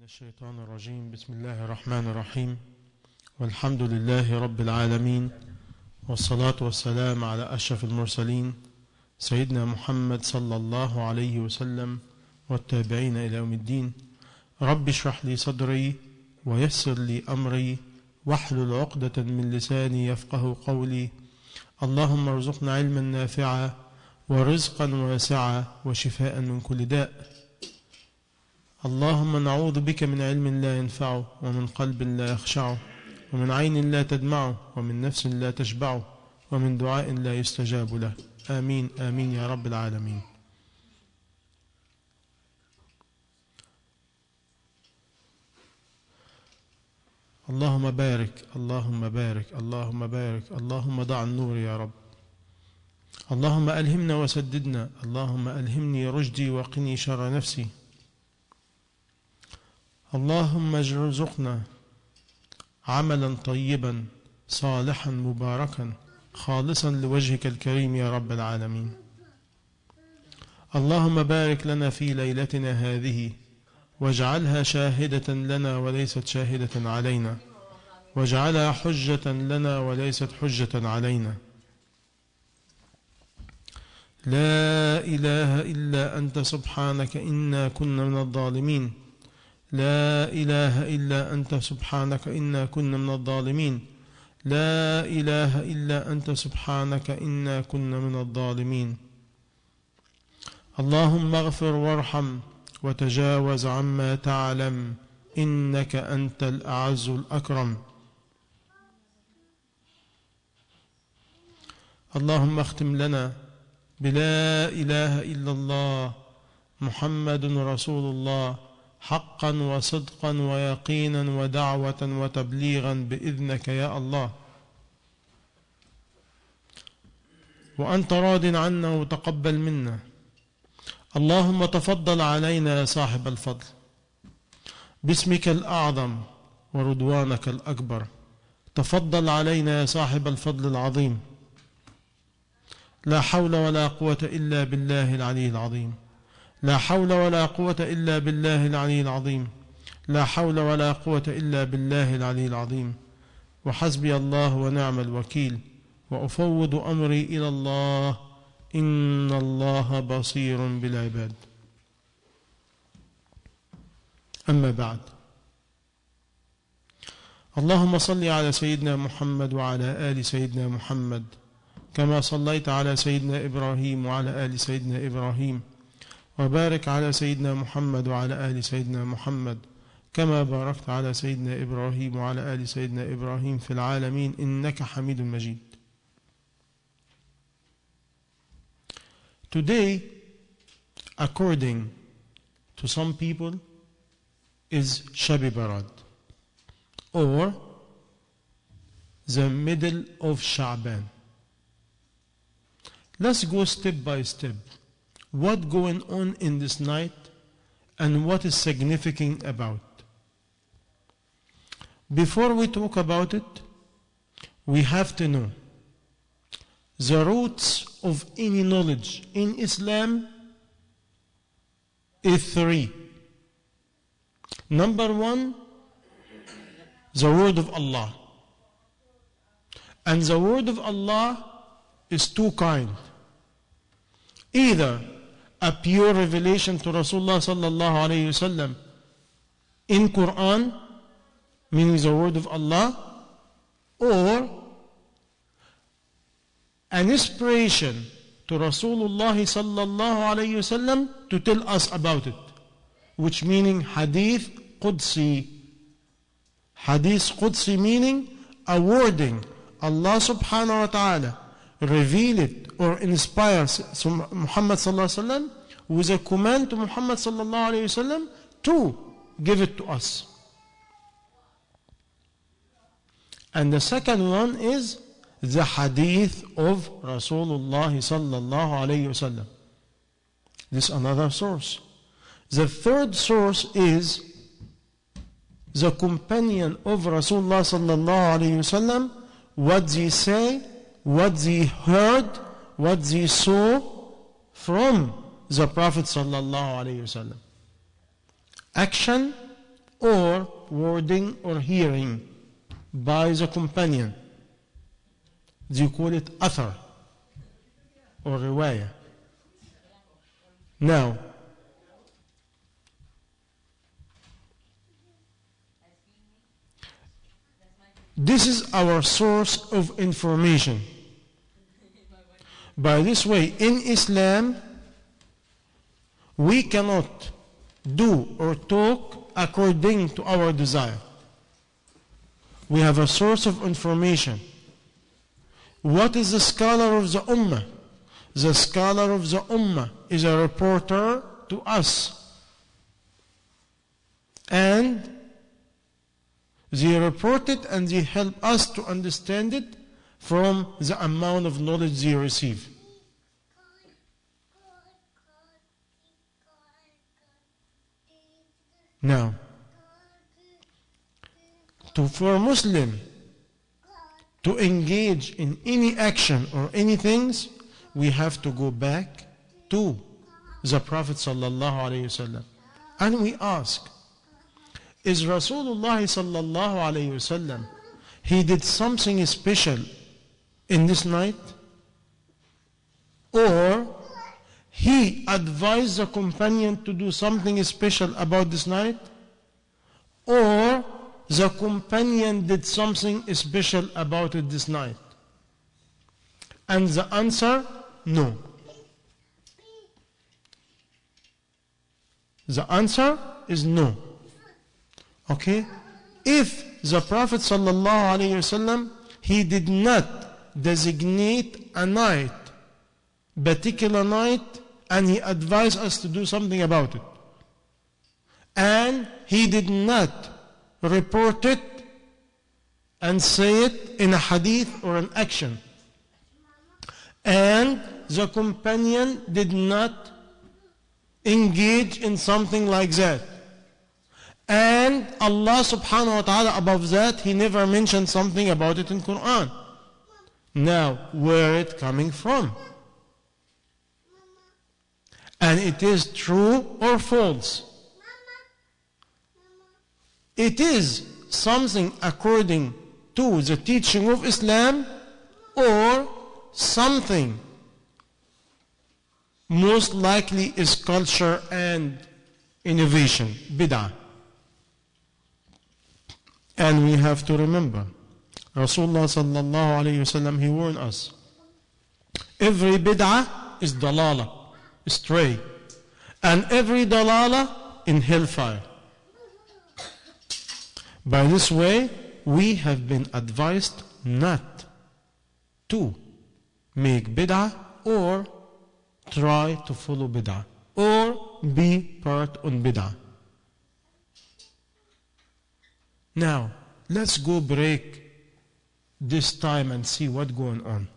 الشيطان الرجيم. بسم الله الرحمن الرحيم، والحمد لله رب العالمين، والصلاة والسلام على أشرف المرسلين سيدنا محمد صلى الله عليه وسلم والتابعين إلى يوم الدين. رب اشرح لي صدري ويسر لي أمري واحلل عقدة من لساني يفقه قولي. اللهم ارزقنا علما نافعا ورزقا واسعا وشفاء من كل داء. اللهم نعوذ بك من علم لا ينفع ومن قلب لا يخشع ومن عين لا تدمع ومن نفس لا تشبع ومن دعاء لا يستجاب له. آمين آمين يا رب العالمين. اللهم بارك اللهم بارك اللهم بارك اللهم ضع النور يا رب. اللهم ألهمنا وسددنا. اللهم ألهمني رشدي وقني شر نفسي. اللهم ارزقنا عملا طيبا صالحا مباركا خالصا لوجهك الكريم يا رب العالمين. اللهم بارك لنا في ليلتنا هذه واجعلها شاهدة لنا وليست شاهدة علينا، واجعلها حجة لنا وليست حجة علينا. لا إله إلا أنت سبحانك إنا كنا من الظالمين. لا إله إلا أنت سبحانك إنا كنا من الظالمين. لا إله إلا أنت سبحانك إنا كنا من الظالمين. اللهم اغفر وارحم وتجاوز عما تعلم إنك أنت الأعز الأكرم. اللهم اختم لنا بلا إله إلا الله محمد رسول الله حقا وصدقا ويقينا ودعوة وتبليغا بإذنك يا الله، وأنت راض عنا وتقبل منا. اللهم تفضل علينا يا صاحب الفضل باسمك الأعظم ورضوانك الأكبر. تفضل علينا يا صاحب الفضل العظيم. لا حول ولا قوة إلا بالله العلي العظيم. لا حول ولا قوة إلا بالله العلي العظيم. لا حول ولا قوة إلا بالله العلي العظيم. وحسبي الله ونعم الوكيل، وأفوض أمري إلى الله إن الله بصير بالعباد. أما بعد، اللهم صل على سيدنا محمد وعلى آل سيدنا محمد كما صليت على سيدنا إبراهيم وعلى آل سيدنا إبراهيم، وبارك على سيدنا محمد وعلى آل سيدنا محمد كما باركت على سيدنا إبراهيم وعلى آل سيدنا إبراهيم في العالمين إنك حميد مجيد. Today, according to some people, is Shabi Barad, or the middle of Sha'ban. Let's go step by step. What going on in this night and what is significant about. Before we talk about it, we have to know the roots of any knowledge in Islam is three. Number one, the word of Allah. And the word of Allah is two kind. Either a pure revelation to Rasulullah sallallahu alayhi wasallam in Quran, meaning the word of Allah, or an inspiration to Rasulullah sallallahu alayhi wasallam to tell us about it, which meaning hadith Qudsi. Hadith Qudsi meaning a wording Allah subhanahu wa ta'ala reveal it or inspire Muhammad sallallahu alaihi wasallam with a command to Muhammad sallallahu alaihi wasallam to give it to us. And the second one is the hadith of Rasulullah sallallahu alaihi wasallam. This is another source. The third source is the companion of Rasulullah sallallahu alaihi wasallam, what they say, what they heard, what they saw from the Prophet sallallahu alaihi wasallam. Action or wording or hearing by the companion. You call it athar or riwayah. Now, this is our source of information. By this way, in Islam, we cannot do or talk according to our desire. We have a source of information. What is the scholar of the Ummah? The scholar of the Ummah is a reporter to us. And they report it and they help us to understand it from the amount of knowledge they receive. Now, for a Muslim to engage in any action or any things, we have to go back to the Prophet sallallahu alaihi wasallam, and we ask, is Rasulullah sallallahu alaihi wasallam, he did something special in this night, or he advised the companion to do something special about this night, or the companion did something special about it this night? And the answer, no. The answer is no. Okay? If the Prophet sallallahu alaihi wasallam, he did not designate a night, particular night, and he advised us to do something about it, and he did not report it and say it in a hadith or an action, and the companion did not engage in something like that, and Allah subhanahu wa ta'ala above that, he never mentioned something about it in Quran. Now, where it coming from? And it is true or false? It is something according to the teaching of Islam, or something most likely is culture and innovation, bid'ah. And we have to remember, Rasulullah sallallahu alayhi wasallam, he warned us, every bid'ah is dalala, stray, and every dalala in hellfire. By this way, we have been advised not to make bid'ah or try to follow bid'ah or be part on bid'ah. Now, let's go break this time and see what's going on.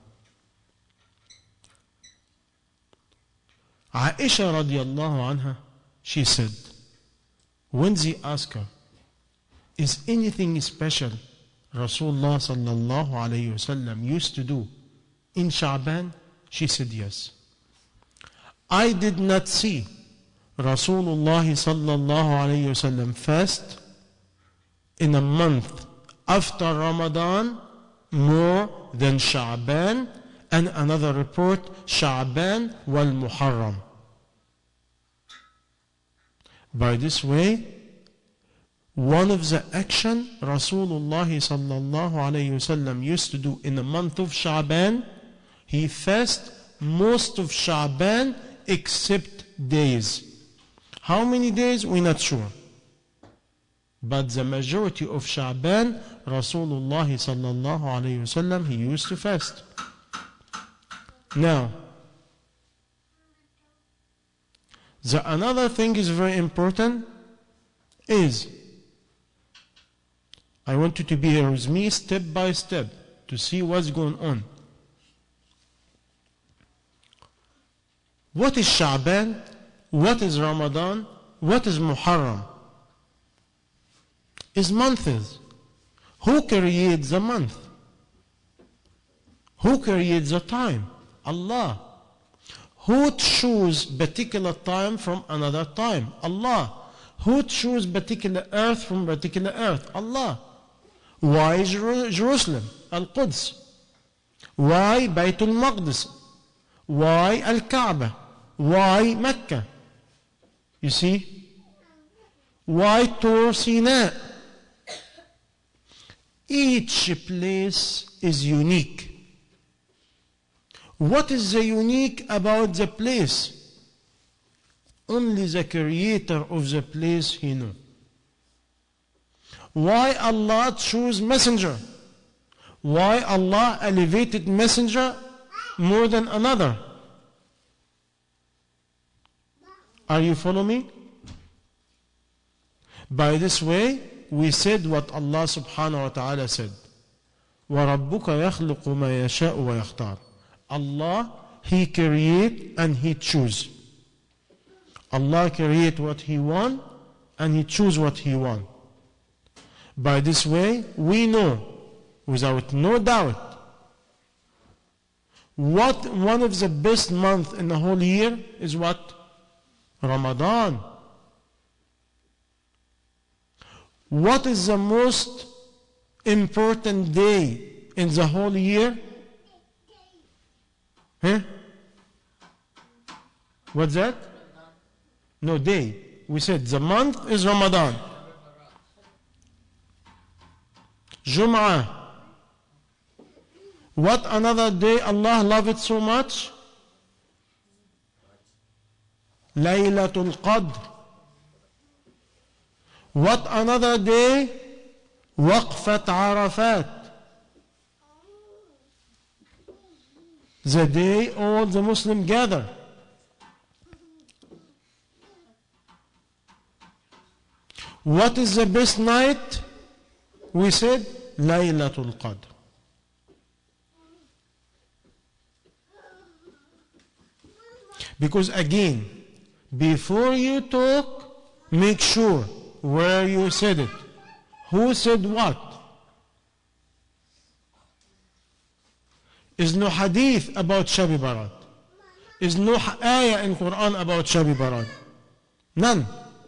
Aisha radiallahu anha, she said, when they asked her, is anything special Rasulullah sallallahu alayhi wasallam used to do in Sha'ban? She said yes. I did not see Rasulullah sallallahu alayhi wasallam fast in a month after Ramadan more than Sha'ban, and another report, Sha'ban wal Muharram. By this way, one of the action Rasulullah sallallahu alayhi wasallam used to do in the month of Sha'ban, he fasted most of Sha'ban except days. How many days? We're not sure. But the majority of Sha'ban, Rasulullah sallallahu alayhi wasallam, he used to fast. Now, the another thing is very important is, I want you to be here with me step by step to see what's going on. What is Sha'ban? What is Ramadan? What is Muharram? Is months. Who creates the month? Who creates the time? Allah. Who chooses particular time from another time? Allah. Who chose particular earth from particular earth? Allah. Why Jerusalem? Al-Quds. Why Baytul Maqdis? Why Al-Kaaba? Why Mecca? You see? Why Tur Sinai? Each place is unique. What is the unique about the place? Only the creator of the place he knows. Why Allah chose messenger? Why Allah elevated messenger more than another? Are you following me? By this way, we said what Allah subhanahu wa ta'ala said. وَرَبُّكَ يَخْلُقُ مَا يَشَاءُ وَيَخْتَارُ. Allah, He create and He choose. Allah create what He want and He choose what He want. By this way, we know, without no doubt, what one of the best months in the whole year is what? Ramadan. What is the most important day in the whole year? Huh? What's that? No, day. We said the month is Ramadan. Jum'ah. What another day Allah loved it so much? Laylatul Qadr. What another day? Waqfat Arafat. The day all the Muslims gather. What is the best night? We said Laylatul Qadr. Because again, before you talk, make sure where you said it. Who said what? Is no hadith about Shabi Barat. Is no ayah in Quran about Shabi Barat. None.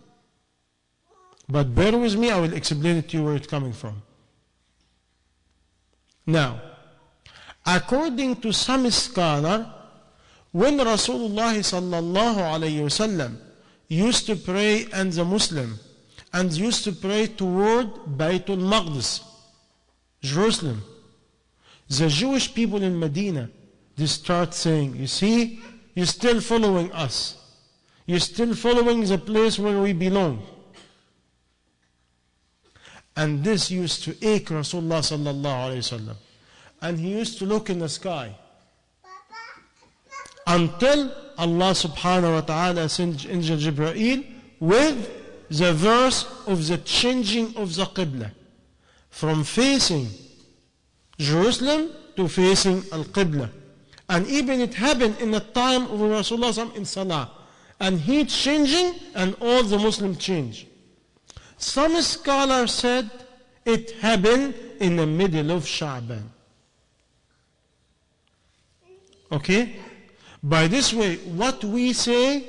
But bear with me, I will explain it to you where it's coming from. Now, according to some scholar, when Rasulullah sallallahu alayhi wasallam used to pray and the Muslim and used to pray toward Baytul Maqdis, Jerusalem, the Jewish people in Medina, they start saying, you see, you're still following us. You're still following the place where we belong. And this used to ache Rasulullah sallallahu alayhi wasallam. And he used to look in the sky. Until Allah subhanahu wa ta'ala sent Angel Jibreel with the verse of the changing of the Qibla. From facing Jerusalem to facing Al-Qibla. And even it happened in the time of Rasulullah in Salah. And he changing and all the Muslims change. Some scholars said it happened in the middle of Sha'ban. Okay? By this way, what we say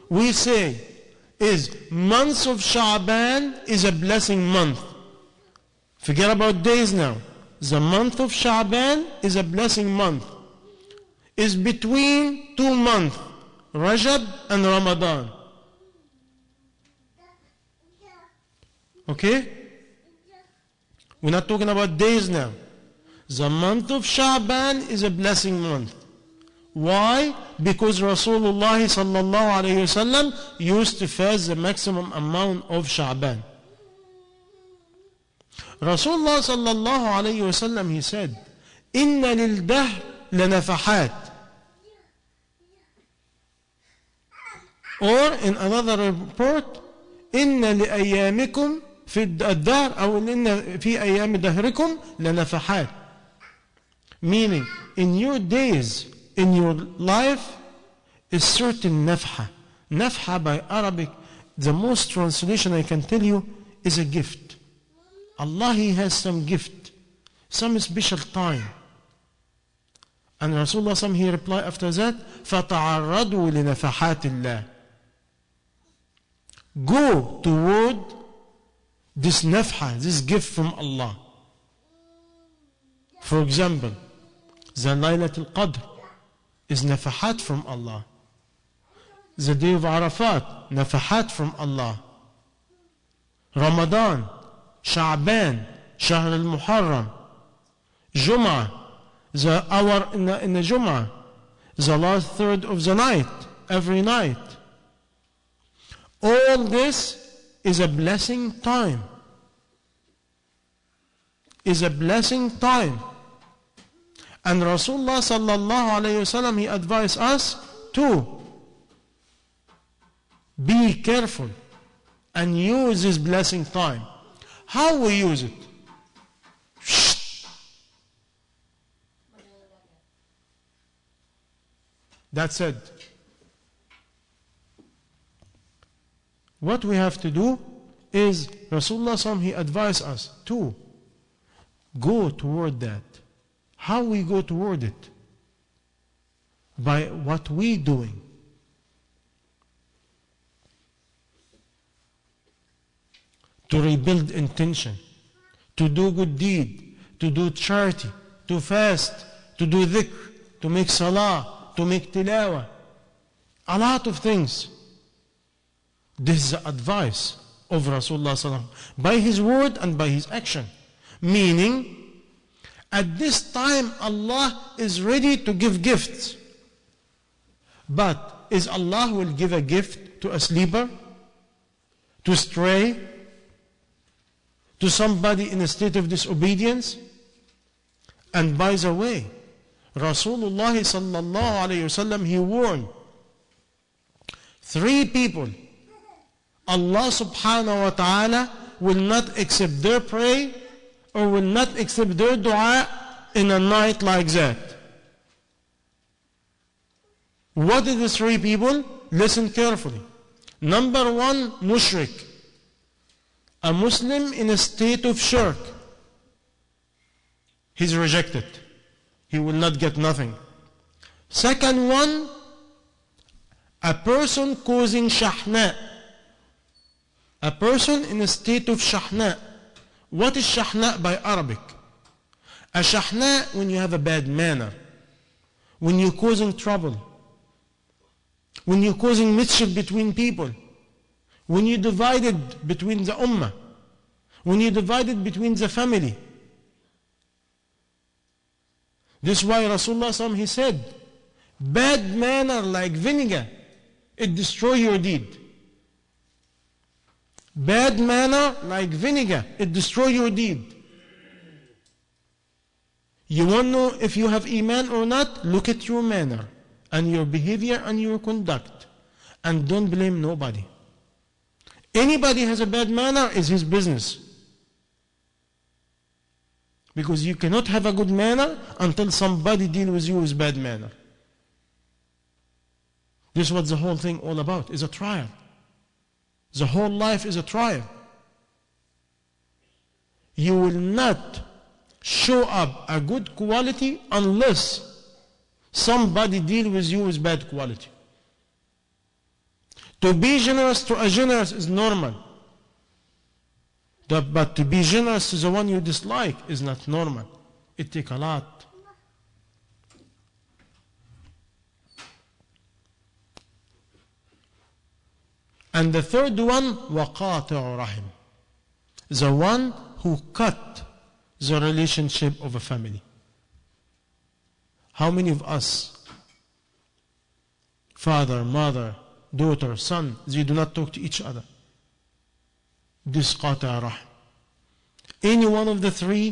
is months of Sha'ban is a blessing month. Forget about days now. The month of Sha'ban is a blessing month. It's between 2 months, Rajab and Ramadan. Okay? We're not talking about days now. The month of Sha'ban is a blessing month. Why? Because Rasulullah sallallahu alayhi wasallam used to fast the maximum amount of Sha'ban. Rasulullah sallallahu alayhi wasallam, he said, "Inna lil dahr lanafahat." Or in another report, "Inna li ayyamikum fi ad-dahr aw inna fi ayyami dahrikum lanafahat." Meaning, in your days, in your life, is certain nafha. Nafha by Arabic, the most translation I can tell you is a gift. Allah, He has some gift, some special time. And Rasulullah he replied after that, فَتَعَرَّضُوا لِنَفَحَاتِ اللَّهِ. go toward this nafha, this gift from Allah. For example, the Laylatul Qadr is nafahat from Allah. The day of Arafat, nafahat from Allah. Ramadan, Sha'ban, Shahr al-Muharram, Jum'ah, the hour in the Jum'ah, the last third of the night, every night. All this is a blessing time. Is a blessing time. And Rasulullah sallallahu alayhi wasallam, he advised us to be careful and use this blessing time. How we use it? That's it. What we have to do is, Rasulullah sallallahu alaihi wasallam, he advised us to go toward that. How we go toward it? By what we doing. To rebuild intention, to do good deed, to do charity, to fast, to do dhikr, to make salah, to make tilawah. A lot of things. This is the advice of Rasulullah sallallahu alaihi wasallam, by his word and by his action. Meaning, at this time Allah is ready to give gifts. But is Allah will give a gift to a sleeper, to stray, to somebody in a state of disobedience? And by the way, Rasulullah sallallahu alayhi wasallam, he warned 3 people Allah subhanahu wa ta'ala will not accept their prayer or will not accept their dua in a night like that. What are the 3 people? Listen carefully. Number 1, mushrik. A Muslim in a state of shirk. He's rejected. He will not get nothing. Second one, a person causing shahna. A person in a state of shahna. What is shahna by Arabic? A shahna, when you have a bad manner, when you're causing trouble, when you're causing mischief between people, when you're divided between the ummah, when you're divided between the family. This is why Rasulullah sallallahu alaihi wasallam, he said, bad manner like vinegar, it destroys your deed. Bad manner like vinegar, it destroys your deed. You want to know if you have iman or not? Look at your manner and your behavior and your conduct, and don't blame nobody. Anybody has a bad manner is his business. Because you cannot have a good manner until somebody deals with you with bad manner. This is what the whole thing all about, is a trial. The whole life is a trial. You will not show up a good quality unless somebody deals with you with bad quality. To be generous to a generous is normal. But to be generous to the one you dislike is not normal. It takes a lot. And the third one, وَقَاطِعُ رَحِمٍ. The one who cut the relationship of a family. How many of us, father, mother, daughter, son, they do not talk to each other? This qata' rahm. Any one of the 3,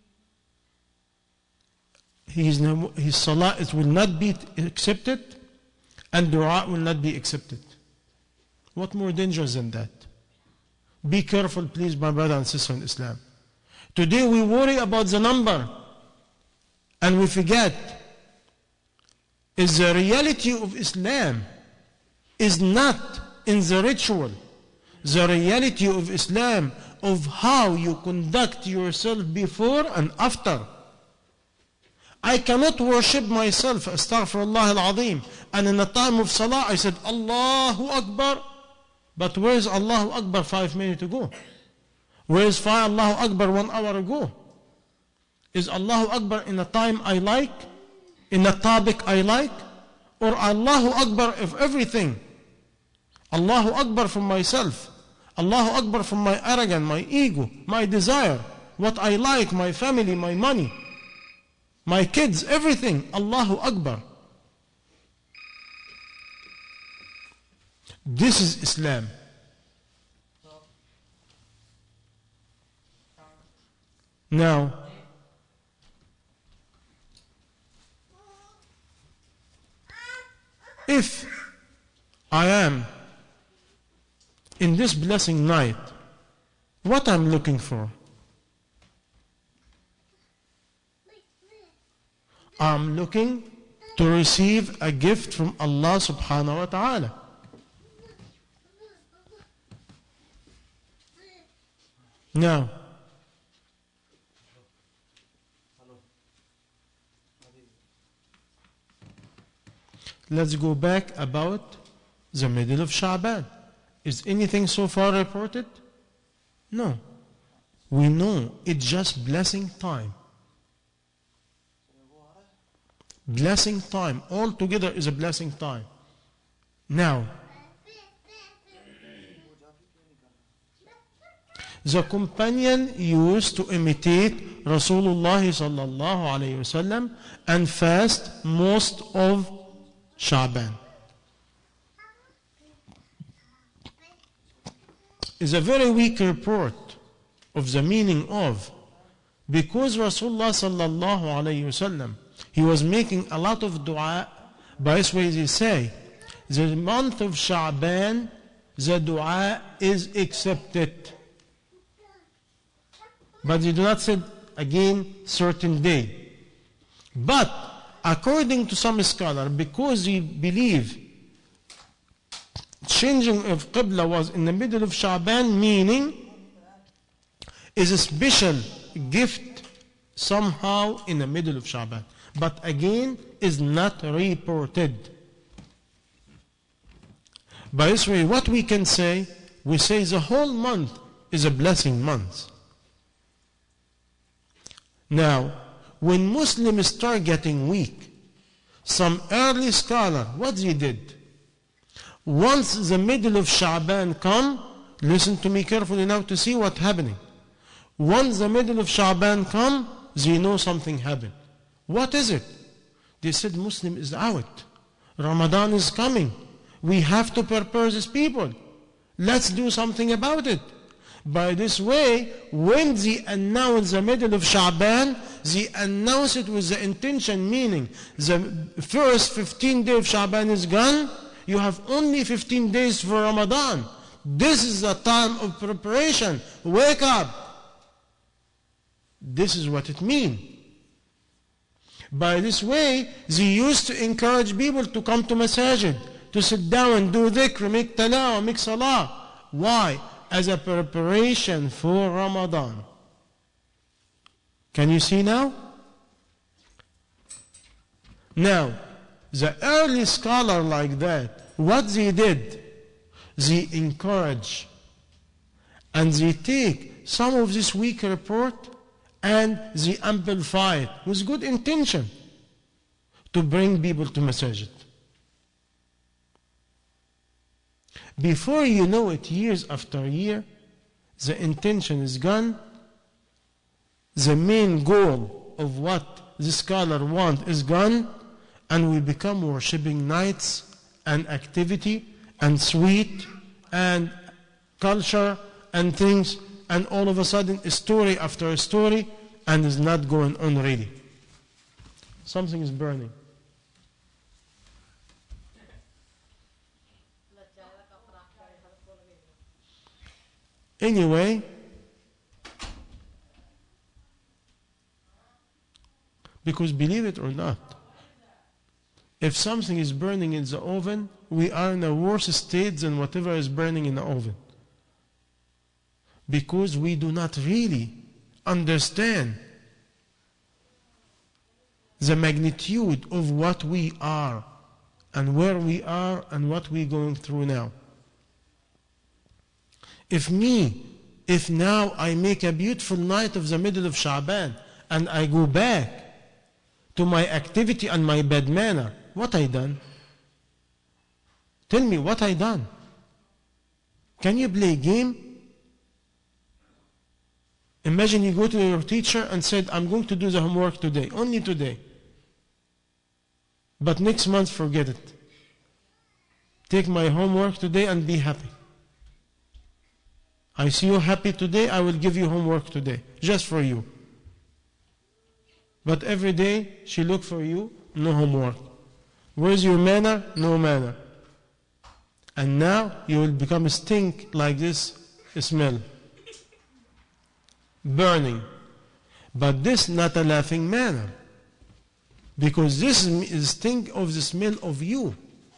his salah will not be accepted and dua will not be accepted. What more dangerous than that? Be careful, please, my brother and sister in Islam. Today we worry about the number and we forget is the reality of Islam is not in the ritual. The reality of Islam of how you conduct yourself before and after. I cannot worship myself, astaghfirullah al-azim, and in the time of salah I said Allahu Akbar, But where is Allahu Akbar 5 minutes ago? Where is Allahu Akbar 1 hour ago? Is Allahu Akbar in a time I like? In a topic I like? Or Allahu Akbar of everything? Allahu Akbar from myself. Allahu Akbar from my arrogance, my ego, my desire, what I like, my family, my money, my kids, everything. Allahu Akbar. This is Islam. Now, if I am in this blessing night, what I'm looking for? I'm looking to receive a gift from Allah subhanahu wa ta'ala. Now, let's go back about the middle of Sha'ban. Is anything so far reported? No. We know it's just blessing time. Blessing time. All together is a blessing time. Now, the companion used to imitate Rasulullah sallallahu alayhi wasallam and fast most of Sha'ban. Is a very weak report of the meaning of, because Rasulullah sallallahu alayhi wasallam, he was making a lot of dua. By this way they say, the month of Sha'ban, the dua is accepted. But they do not say again certain day. But according to some scholars, because they believe changing of Qibla was in the middle of Sha'ban, meaning is a special gift somehow in the middle of Sha'ban. But again, is not reported. By this way, what we can say, we say the whole month is a blessing month. Now, when Muslims start getting weak, some early scholar, what they did, once the middle of Sha'ban come, listen to me carefully now to see what's happening. Once the middle of Sha'ban come, they know something happened. What is it? They said Muslim is out. Ramadan is coming. We have to prepare these people. Let's do something about it. By this way, when they announce the middle of Sha'ban, they announce it with the intention, meaning the first 15 days of Sha'ban is gone, you have only 15 days for Ramadan. This is the time of preparation. Wake up. This is what it means. By this way, they used to encourage people to come to masajid, to sit down and do dhikr, make talawah, make salah. Why? As a preparation for Ramadan. Can you see now? Now, the early scholar like that, what they did, they encourage and they take some of this weak report and they amplify it with good intention to bring people to masajid. Before you know it, years after year, the intention is gone. The main goal of what the scholar wants is gone, and we become worshipping nights and activity and sweet and culture and things, and all of a sudden a story after a story, and is not going on really. Something is burning. Anyway, because believe it or not, if something is burning in the oven, we are in a worse state than whatever is burning in the oven. Because we do not really understand the magnitude of what we are and where we are and what we're going through now. If now I make a beautiful night of the middle of Sha'ban and I go back to my activity and my bad manner, what I done? Tell me what I done. Can you play game? Imagine you go to your teacher and said, I'm going to do the homework today, only today. But next month forget it. Take my homework today and be happy. I see you happy today, I will give you homework today, just for you. But every day she look for you, no homework. Where's your manner? No manner. And now you will become stink like this smell. Burning. But this not a laughing manner. Because this is stink of the smell of you.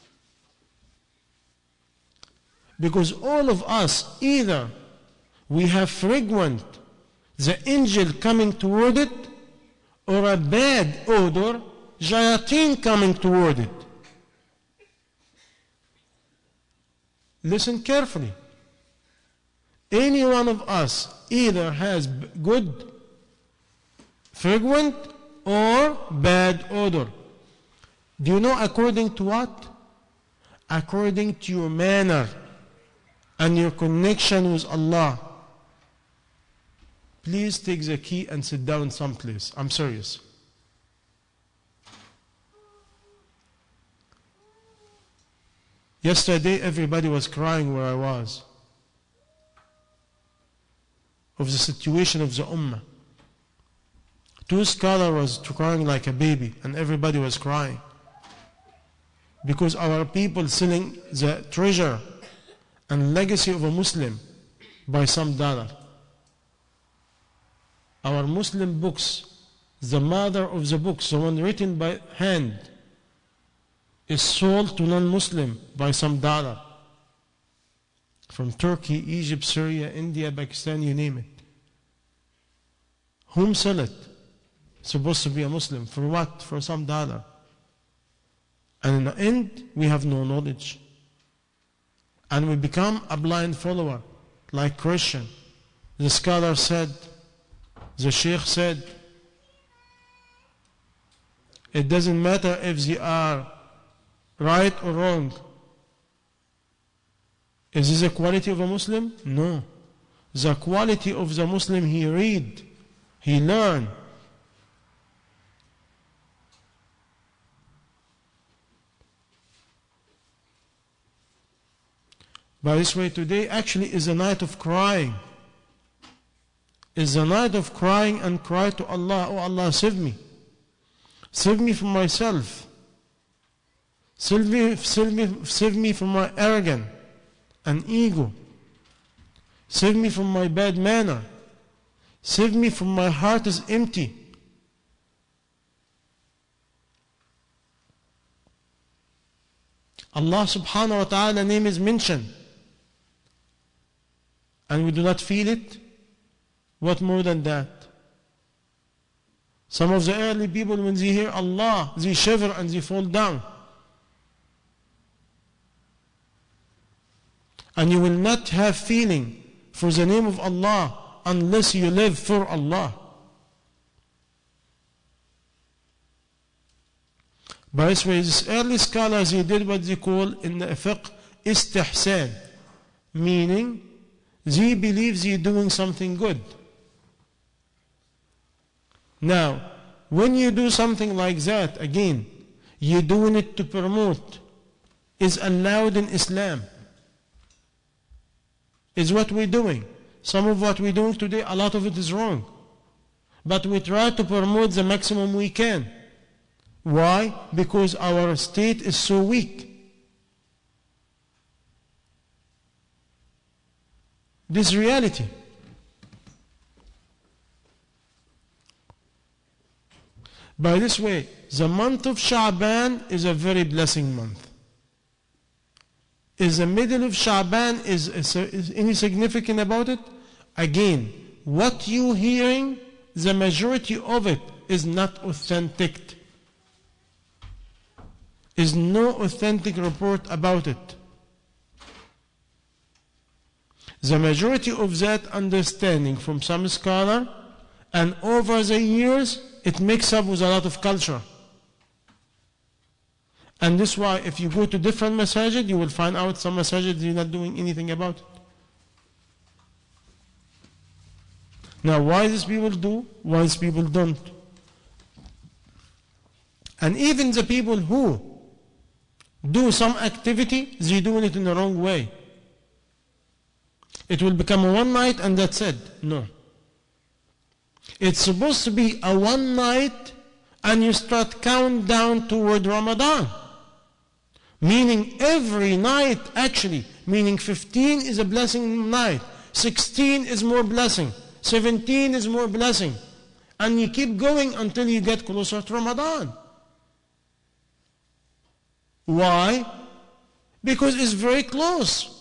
Because all of us, either we have fragrant, the angel coming toward it, or a bad odor, shayateen coming toward it. Listen carefully. Any one of us either has good fragrant or bad odor. Do you know according to what? According to your manner and your connection with Allah. Please take the key and sit down someplace. I'm serious. Yesterday, everybody was crying where I was of the situation of the Ummah. Two scholars was crying like a baby, and everybody was crying because our people selling the treasure and legacy of a Muslim by some dollar. Our Muslim books, the mother of the books, the one written by hand, is sold to non-Muslim by some dollar. From Turkey, Egypt, Syria, India, Pakistan, you name it. Whom sell it? Supposed to be a Muslim. For what? For some dollar. And in the end, we have no knowledge. And we become a blind follower, like Christian. The scholar said, the sheikh said, it doesn't matter if they are right or wrong. Is this the quality of a Muslim? No. The quality of the Muslim, he read, he learn. By this way, today actually is a night of crying. It's a night of crying and cry to Allah, oh Allah, save me. Save me from myself. Save me from my arrogance and ego. Save me from my bad manner. Save me from my heart is empty. Allah subhanahu wa ta'ala name is mentioned. And we do not feel it. What more than that? Some of the early people, when they hear Allah, they shiver and they fall down. And you will not have feeling for the name of Allah unless you live for Allah. By this way, these early scholars, they did what they call in the fiqh istihsan, meaning they believe they're doing something good. Now, when you do something like that, again, you're doing it to promote, is allowed in Islam. Is what we're doing. Some of what we're doing today, a lot of it is wrong. But we try to promote the maximum we can. Why? Because our state is so weak. This reality. By this way, the month of Sha'ban is a very blessing month. Is the middle of Sha'ban is any significant about it? Again, what you hearing, the majority of it is not authentic. Is no authentic report about it. The majority of that understanding from some scholar, and over the years, it mixes up with a lot of culture. And this is why if you go to different masajid, you will find out some masajid you're not doing anything about it. Now, why these people do, why these people don't? And even the people who do some activity, they're doing it in the wrong way. It will become a one night and that's it. No. It's supposed to be a one night and you start count down toward Ramadan. Meaning every night actually, meaning 15 is a blessing night, 16 is more blessing, 17 is more blessing. And you keep going until you get closer to Ramadan. Why? Because it's very close.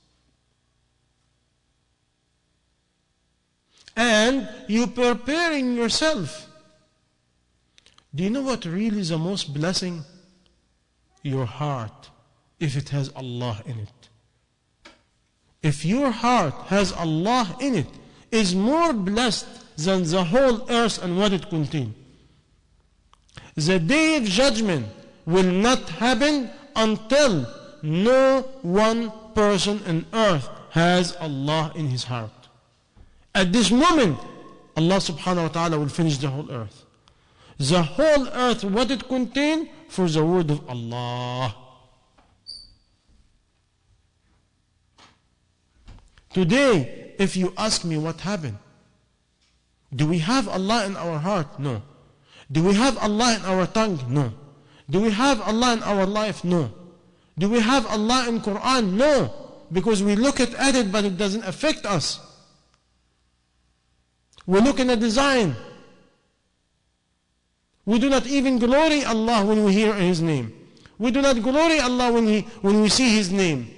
And you're preparing yourself. Do you know what really is the most blessing? Your heart, if it has Allah in it. If your heart has Allah in it, is more blessed than the whole earth and what it contains. The day of judgment will not happen until no one person on earth has Allah in his heart. At this moment, Allah subhanahu wa ta'ala will finish the whole earth. The whole earth, what it contains, for the word of Allah. Today, if you ask me what happened, do we have Allah in our heart? No. Do we have Allah in our tongue? No. Do we have Allah in our life? No. Do we have Allah in Quran? No. Because we look at it, but it doesn't affect us. We look in the design. We do not even glory Allah when we hear His name. We do not glory Allah when we see His name.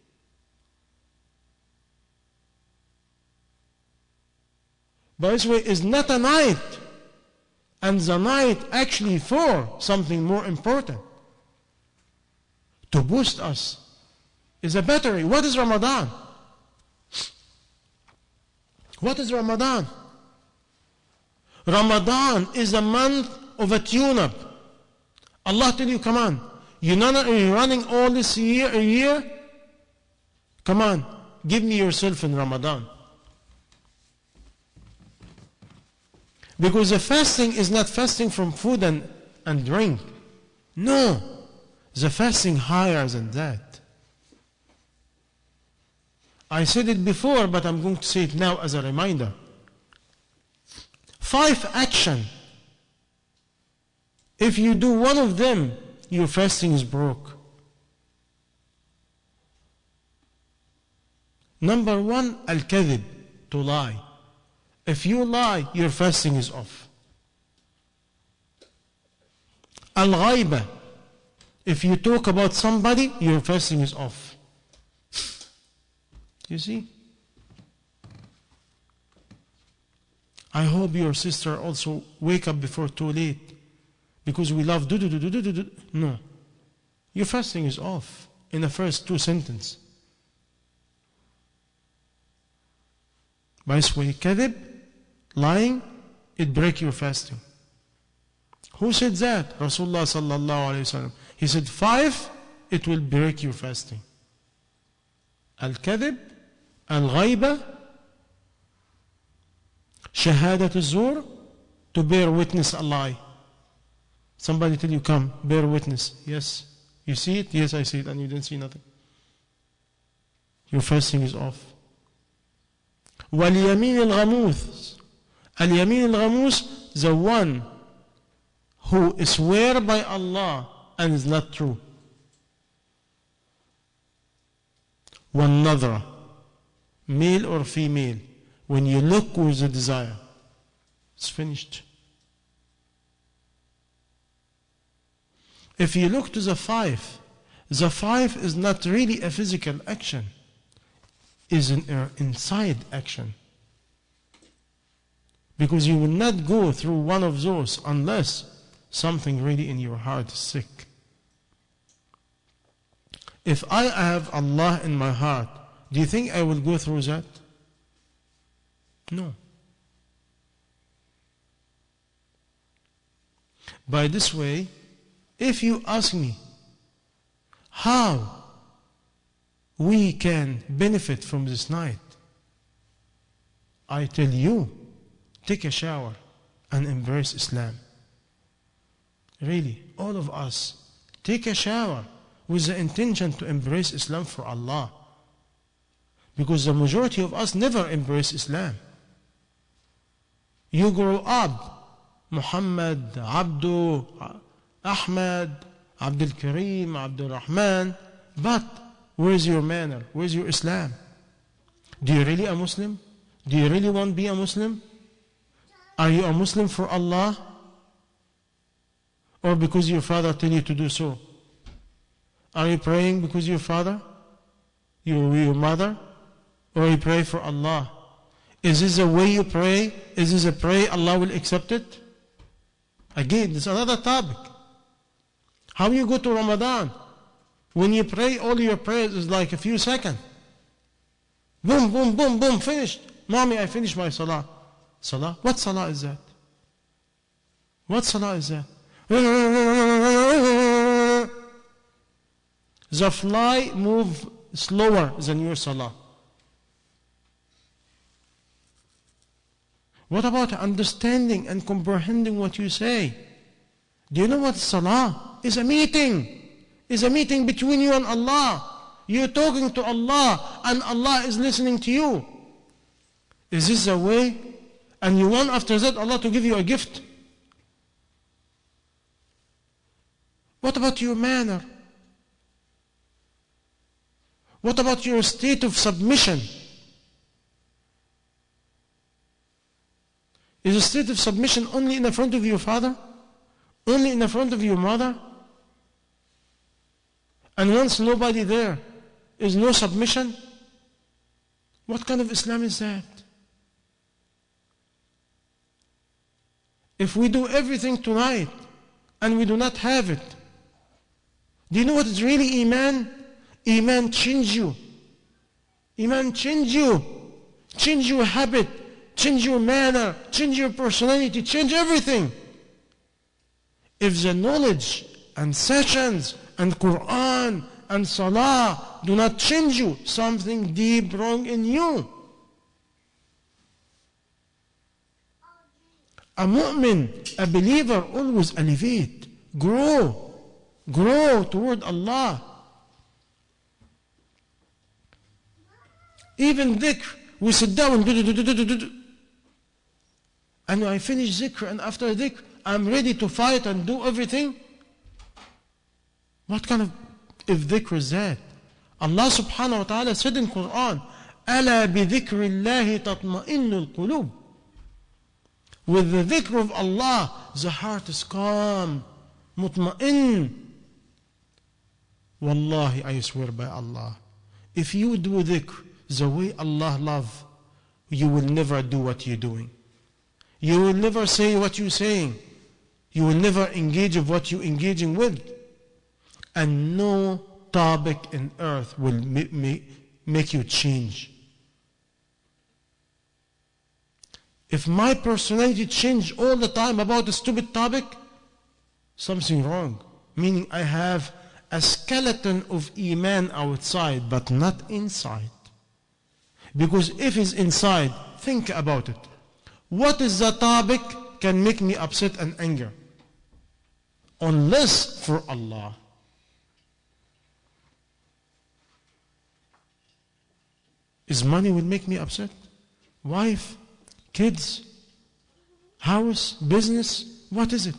By this way, it's not a night. And the night actually for something more important. To boost us is a battery. What is Ramadan? What is Ramadan? Ramadan is a month of a tune-up. Allah tell you, come on. You're running all this year. Come on. Give me yourself in Ramadan. Because the fasting is not fasting from food and drink. No. The fasting higher than that. I said it before, but I'm going to say it now as a reminder. 5 actions. If you do one of them, your fasting is broke. Number 1, al-kadhib, to lie. If you lie, your fasting is off. Al-ghaiba, if you talk about somebody, your fasting is off. You see? I hope your sister also wake up before too late. Because we love do. No. Your fasting is off in the first 2 sentences. By this way, kadhib, lying, it breaks your fasting. Who said that? Rasulullah sallallahu alayhi wa sallam. He said 5, it will break your fasting. Al-kadhib, al-ghaiba, shahadat al-zur, to bear witness a lie. Somebody tell you, come, bear witness. Yes. You see it? Yes, I see it. And you didn't see nothing. Your fasting is off. وَالْيَمِينِ الْغَمُوثِ Al-Yamin al-Ghamus, the one who swear by Allah and is not true. وَالنَّظْرَ, male or female, when you look with a desire, it's finished. If you look to the 5 is not really a physical action, it's an inside action. Because you will not go through one of those unless something really in your heart is sick. If I have Allah in my heart, Do you think I will go through that? No. By this way, if you ask me how we can benefit from this night, I tell you, take a shower and embrace Islam. Really, all of us, take a shower with the intention to embrace Islam for Allah. Because the majority of us never embrace Islam. You grow up, Muhammad, Abdu, Ahmad, Abdul Kareem, Abdul Rahman, but where's your manner? Where's your Islam? Do you really a Muslim? Do you really want to be a Muslim? Are you a Muslim for Allah? Or because your father tell you to do so? Are you praying because your father? Your mother? Or you pray for Allah? Is this the way you pray? Is this a prayer Allah will accept it? Again, this is another topic. How you go to Ramadan? When you pray, all your prayers is like a few seconds. Boom, boom, boom, boom, finished. Mommy, I finished my salah. Salah? What salah is that? What salah is that? The fly move slower than your salah. What about understanding and comprehending what you say? Do you know what salah is? A meeting. It's a meeting between you and Allah. You're talking to Allah and Allah is listening to you. Is this the way? And you want after that Allah to give you a gift? What about your manner? What about your state of submission? Is a state of submission only in the front of your father? Only in the front of your mother? And once nobody there, is no submission? What kind of Islam is that? If we do everything tonight and we do not have it, do you know what is really Iman? Iman change you. Iman change you. Change your habit. Change your manner. Change your personality. Change everything. If the knowledge and sessions and Quran and Salah do not change you, something deep wrong in you. A mu'min, a believer, always elevate, grow toward Allah. Even dhikr, we sit down, and I finish dhikr, and after dhikr, I'm ready to fight and do everything. What kind of dhikr is that? Allah subhanahu wa ta'ala said in Quran, أَلَا بِذِكْرِ اللَّهِ تَطْمَئِنُّ الْقُلُوبِ. With the dhikr of Allah, the heart is calm, mutma'in. Wallahi, I swear by Allah, if you do dhikr the way Allah loves, you will never do what you're doing. You will never say what you're saying. You will never engage of what you're engaging with. And no topic in earth will make you change. If my personality change all the time about a stupid topic, something wrong. Meaning I have a skeleton of Iman outside, but not inside. Because if it's inside, think about it. What is the topic can make me upset and anger? Unless for Allah. Is money will make me upset? Wife? Kids? House? Business? What is it?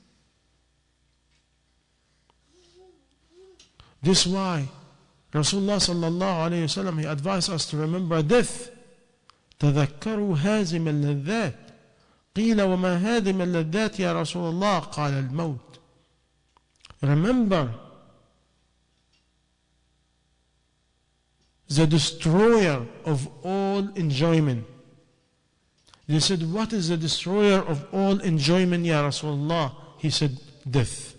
This is why Rasulullah sallallahu alayhi wa sallam, he advised us to remember death. تذكروا هازم اللذات. قيل وما هادم اللذات يا رسول الله؟ قال الموت. Remember the destroyer of all enjoyment. They said, what is the destroyer of all enjoyment, Ya Rasulullah? He said, death.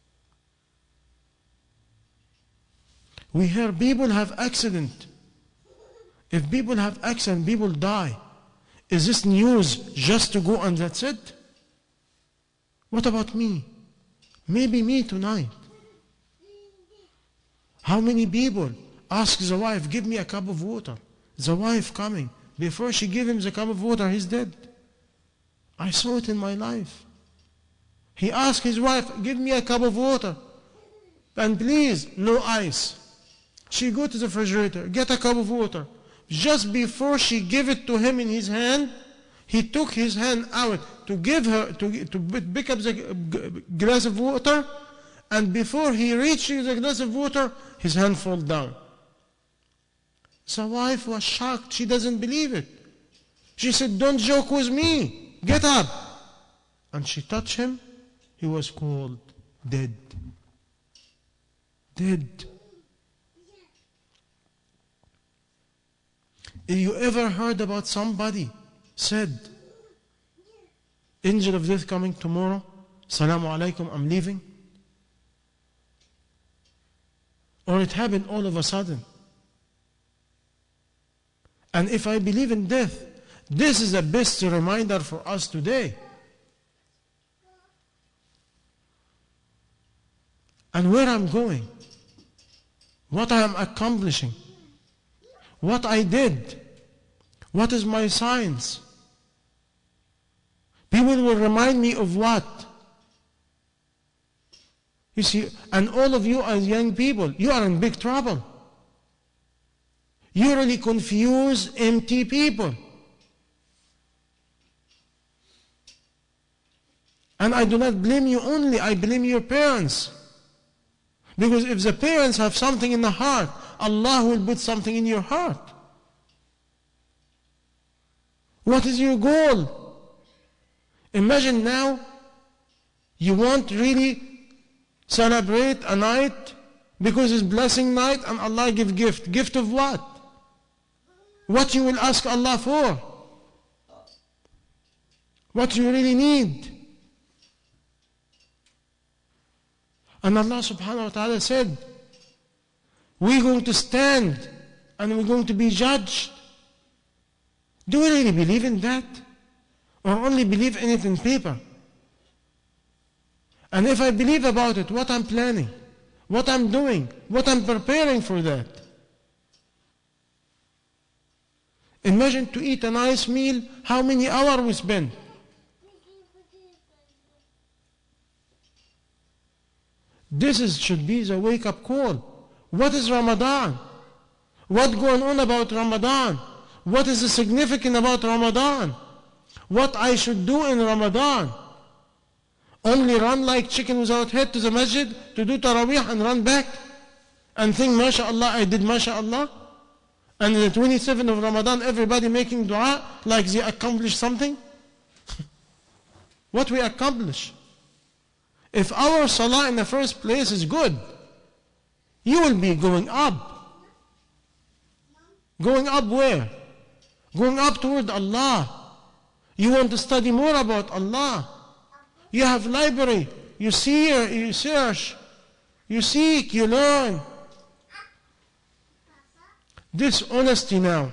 We hear people have accident. If people have accident, people die. Is this news just to go and that's it? What about me? Maybe me tonight. How many people ask the wife, give me a cup of water? The wife coming. Before she give him the cup of water, he's dead. I saw it in my life. He asked his wife, give me a cup of water. And please, no ice. She go to the refrigerator, get a cup of water. Just before she gave it to him in his hand, he took his hand out to give her, to pick up the glass of water. And before he reached the glass of water, his hand fell down. The wife was shocked. She doesn't believe it. She said, don't joke with me. Get up. And she touched him. He was cold, dead. Dead. Have you ever heard about somebody said, angel of death coming tomorrow, Salamu alaikum, I'm leaving? Or it happened all of a sudden. And if I believe in death, this is the best reminder for us today. And where I'm going, what I am accomplishing, what I did, what is my science. People will remind me of what? You see, and all of you as young people, you are in big trouble. You really confuse empty people. And I do not blame you only, I blame your parents. Because if the parents have something in the heart, Allah will put something in your heart. What is your goal? Imagine now, you want really celebrate a night because it's blessing night and Allah give gift. Gift of what? What you will ask Allah for? What you really need? And Allah subhanahu wa ta'ala said, we're going to stand and we're going to be judged. Do we really believe in that? Or only believe in it in paper? And if I believe about it, what I'm planning, what I'm doing, what I'm preparing for that. Imagine to eat a nice meal, how many hours we spend. Should be the wake-up call. What is Ramadan? What's going on about Ramadan? What is the significance about Ramadan? What I should do in Ramadan? Only run like chicken without head to the masjid to do Taraweeh and run back? And think, MashaAllah, I did MashaAllah? And the 27th of Ramadan, everybody making dua like they accomplished something? What we accomplish? If our salah in the first place is good, you will be going up. Going up where? Going up toward Allah. You want to study more about Allah. You have library. You see, you search. You seek, you learn. This honesty now.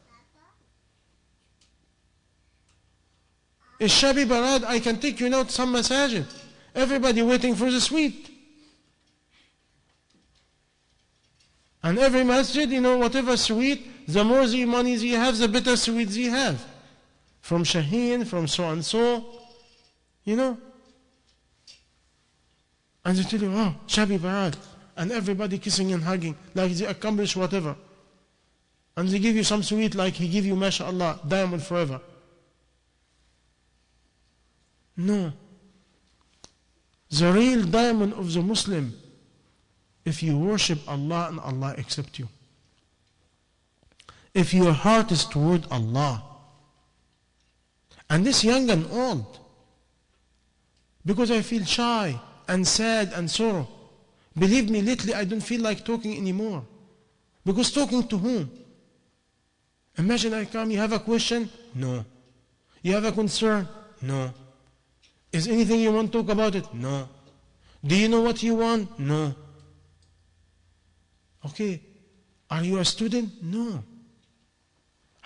Is Shabi Barad, I can take you now to some masajid. Everybody waiting for the sweet. And every masjid, whatever sweet, the more the money you have, the better sweets you have. From Shaheen, from so and so, And they tell you, oh, Shabi Barad. And everybody kissing and hugging, like they accomplished whatever. And they give you some sweet like he give you, MashaAllah, diamond forever. No. The real diamond of the Muslim, if you worship Allah and Allah accept you. If your heart is toward Allah. And this young and old. Because I feel shy and sad and sorrow. Believe me, lately I don't feel like talking anymore. Because talking to whom? Imagine I come, you have a question? No. You have a concern? No. Is anything you want to talk about it? No. Do you know what you want? No. Okay. Are you a student? No.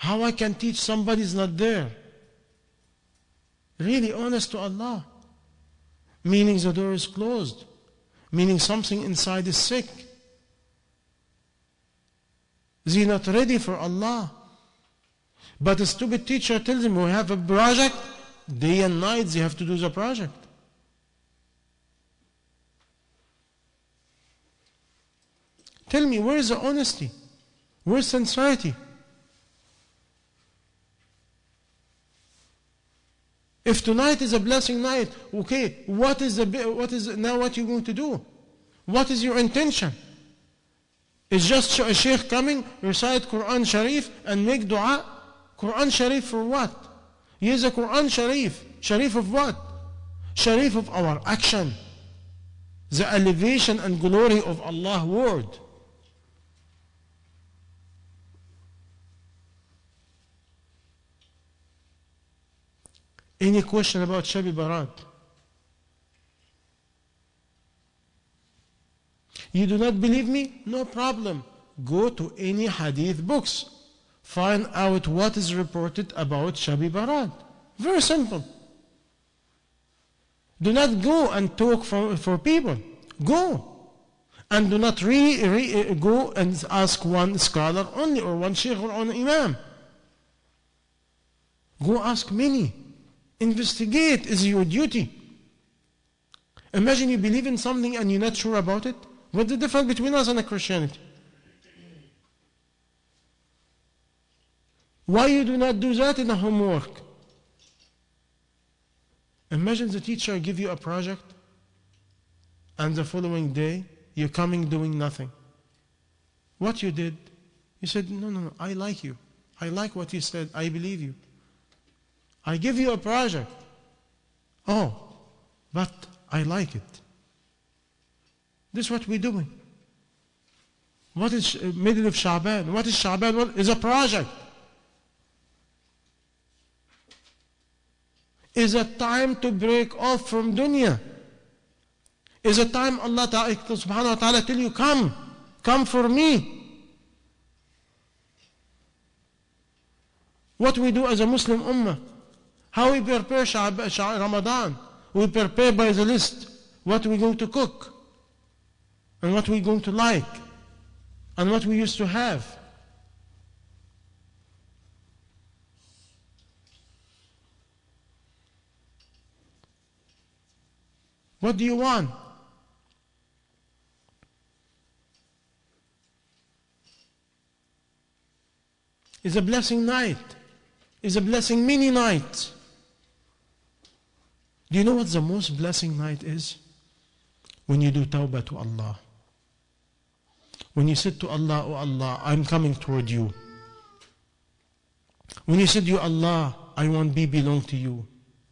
How I can teach somebody is not there? Really honest to Allah. Meaning the door is closed. Meaning something inside is sick. They're not ready for Allah. But a stupid teacher tells them, we have a project. Day and night they have to do the project. Tell me, where is the honesty? Where is sincerity? If tonight is a blessing night, okay, what is now what you're going to do? What is your intention? Is just a sheikh coming, recite Quran Sharif and make dua? Quran Sharif for what? Use a Quran Sharif. Sharif of what? Sharif of our action. The elevation and glory of Allah's word. Any question about Shabi Barat? You do not believe me? No problem. Go to any hadith books. Find out what is reported about Shabi Barat. Very simple. Do not go and talk for people. Go. And do not go and ask one scholar only or one sheikh or one imam. Go ask many. Investigate is your duty. Imagine you believe in something and you're not sure about it. What's the difference between us and a Christianity? Why you do not do that in the homework? Imagine the teacher give you a project and the following day you're coming doing nothing. What you did? You said, no, I like you. I like what you said. I believe you. I give you a project. Oh, but I like it. This is what we're doing. What is middle of Sha'ban? What is Sha'ban? What is a project? Is a time to break off from dunya. Is a time Allah subhanahu wa ta'ala tell you, come for me. What we do as a Muslim ummah, how we prepare Ramadan, we prepare by the list what we're going to cook, and what we're going to like, and what we used to have. What do you want? It's a blessing night. It's a blessing many nights. Do you know what the most blessing night is? When you do tawbah to Allah. When you said to Allah, oh Allah, I'm coming toward you. When you said, you Allah, I want to belong to you.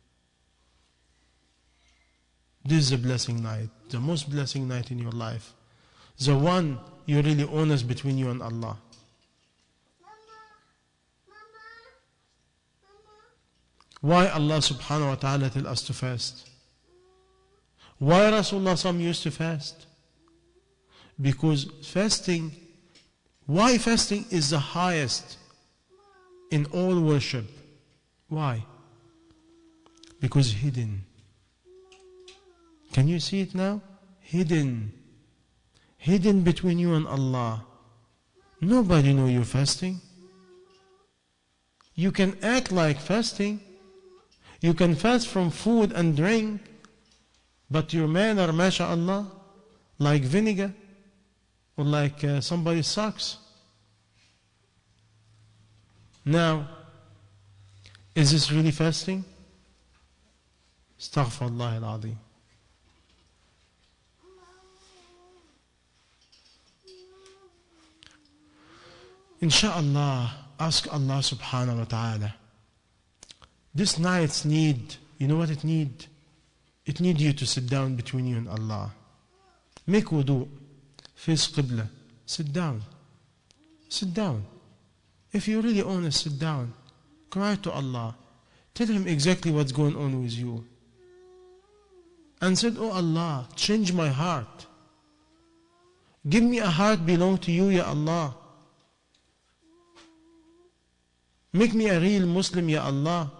This is a blessing night. The most blessing night in your life. The one you're really honest between you and Allah. Why Allah subhanahu wa ta'ala tell us to fast? Why Rasulullah some used to fast? Because fasting, why fasting is the highest in all worship? Why? Because hidden. Can you see it now? Hidden. Hidden between you and Allah. Nobody knows you're fasting. You can act like fasting. You can fast from food and drink, but your manner, masha'Allah, like vinegar or like somebody's socks. Now, is this really fasting? Astaghfirullah al-Azim. Insha'Allah, ask Allah subhanahu wa ta'ala. This night's need, you know what it need? It need you to sit down between you and Allah. Make wudu. Face qibla. Sit down. Sit down. If you're really honest, sit down. Cry to Allah. Tell Him exactly what's going on with you. And said, oh Allah, change my heart. Give me a heart belong to you, Ya Allah. Make me a real Muslim, Ya Allah.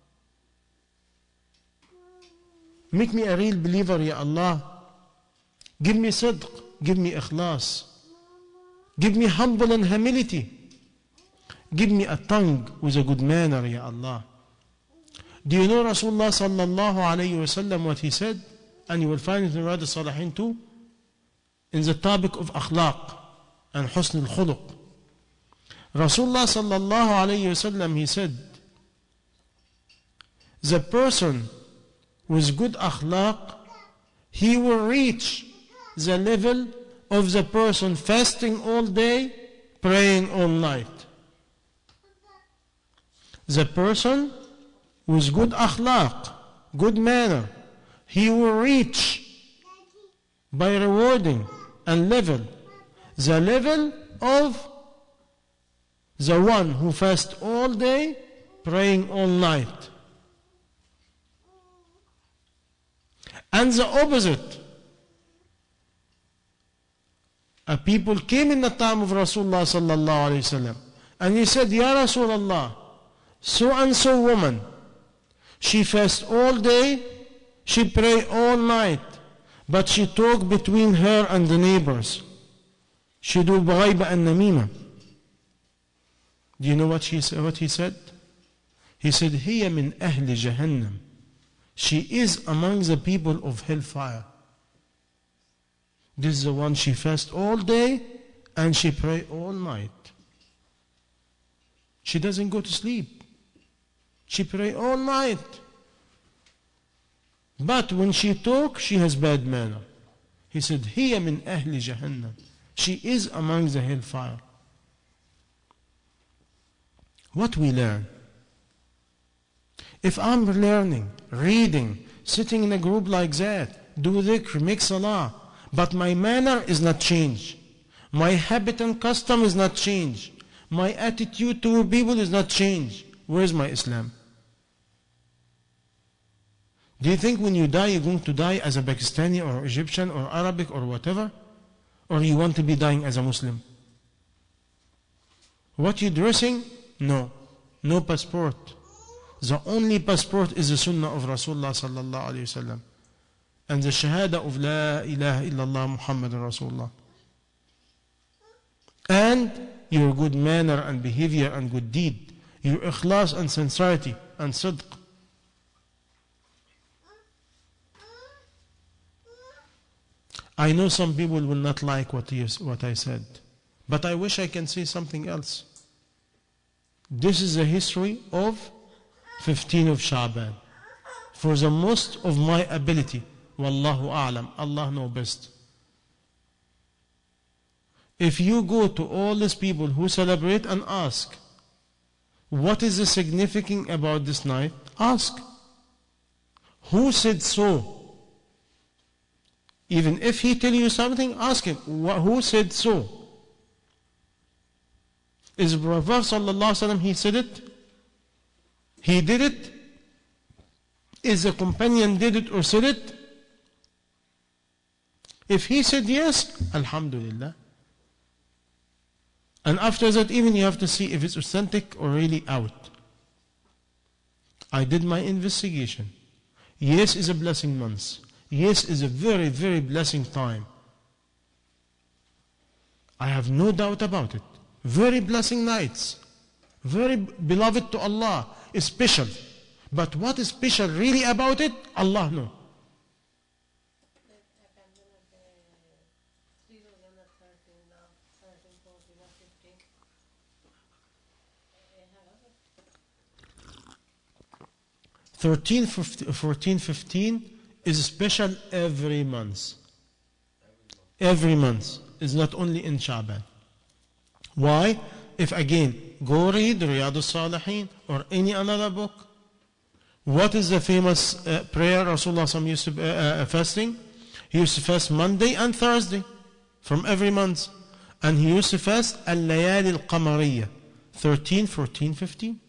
Make me a real believer, Ya Allah. Give me sidq, give me ikhlas. Give me humble and humility. Give me a tongue with a good manner, Ya Allah. Do you know Rasulullah sallallahu alayhi wa sallam what he said? And you will find it in Riyadh al-Salihin too. In the topic of akhlaq and husn al-khuluq. Rasulullah sallallahu alayhi wa sallam, he said, the person with good akhlaq, he will reach the level of the person fasting all day, praying all night. The person with good akhlaq, good manner, he will reach by rewarding and level the level of the one who fasts all day, praying all night. And the opposite. A people came in the time of Rasulullah sallallahu alayhi wasallam, and he said, Ya Rasulullah, so and so woman, she fasts all day, she pray all night, but she talk between her and the neighbors. She do ghaiba and namima. Do you know what he said? He said, Hiya min ahli jahannam. She is among the people of hellfire. This is the one she fasts all day and she pray all night. She doesn't go to sleep. She pray all night. But when she talk, she has bad manner. He said, Hiya min ahli jahannam. She is among the hellfire. What we learn? If I'm learning, reading, sitting in a group like that, do dhikr, make salah, but my manner is not changed, my habit and custom is not changed, my attitude toward people is not changed, where is my Islam? Do you think when you die, you're going to die as a Pakistani or Egyptian or Arabic or whatever? Or you want to be dying as a Muslim? What you dressing? No. No passport. The only passport is the sunnah of Rasulullah sallallahu alayhi wa sallam. And the shahada of La ilaha illallah Muhammadan Rasulullah. And your good manner and behavior and good deed. Your ikhlas and sincerity and sidq. I know some people will not like what I said. But I wish I can say something else. This is the history of 15 of Sha'ban. For the most of my ability, Wallahu a'lam, Allah knows best. If you go to all these people who celebrate and ask, what is the significance about this night? Ask. Who said so? Even if he tell you something, ask him, who said so? Is Prophet sallallahu alaihi wasallam, he said it? He did it? Is the companion did it or said it? If he said yes, alhamdulillah. And after that, even you have to see if it's authentic or really out. I did my investigation. Yes, is a blessing month. Yes, is a very, very blessing time. I have no doubt about it. Very blessing nights. Very beloved to Allah. Is special. But what is special really about it? Allah knows. Thirteen, 14, 15 is special every month. Every month. Is not only in Sha'ban. Why? If again, go read Riyadh al-Salihin or any another book. What is the famous prayer Rasulullah used to fasting? He used to fast Monday and Thursday from every month. And he used to fast al-layali al-qamariyya, 13, 14, 15.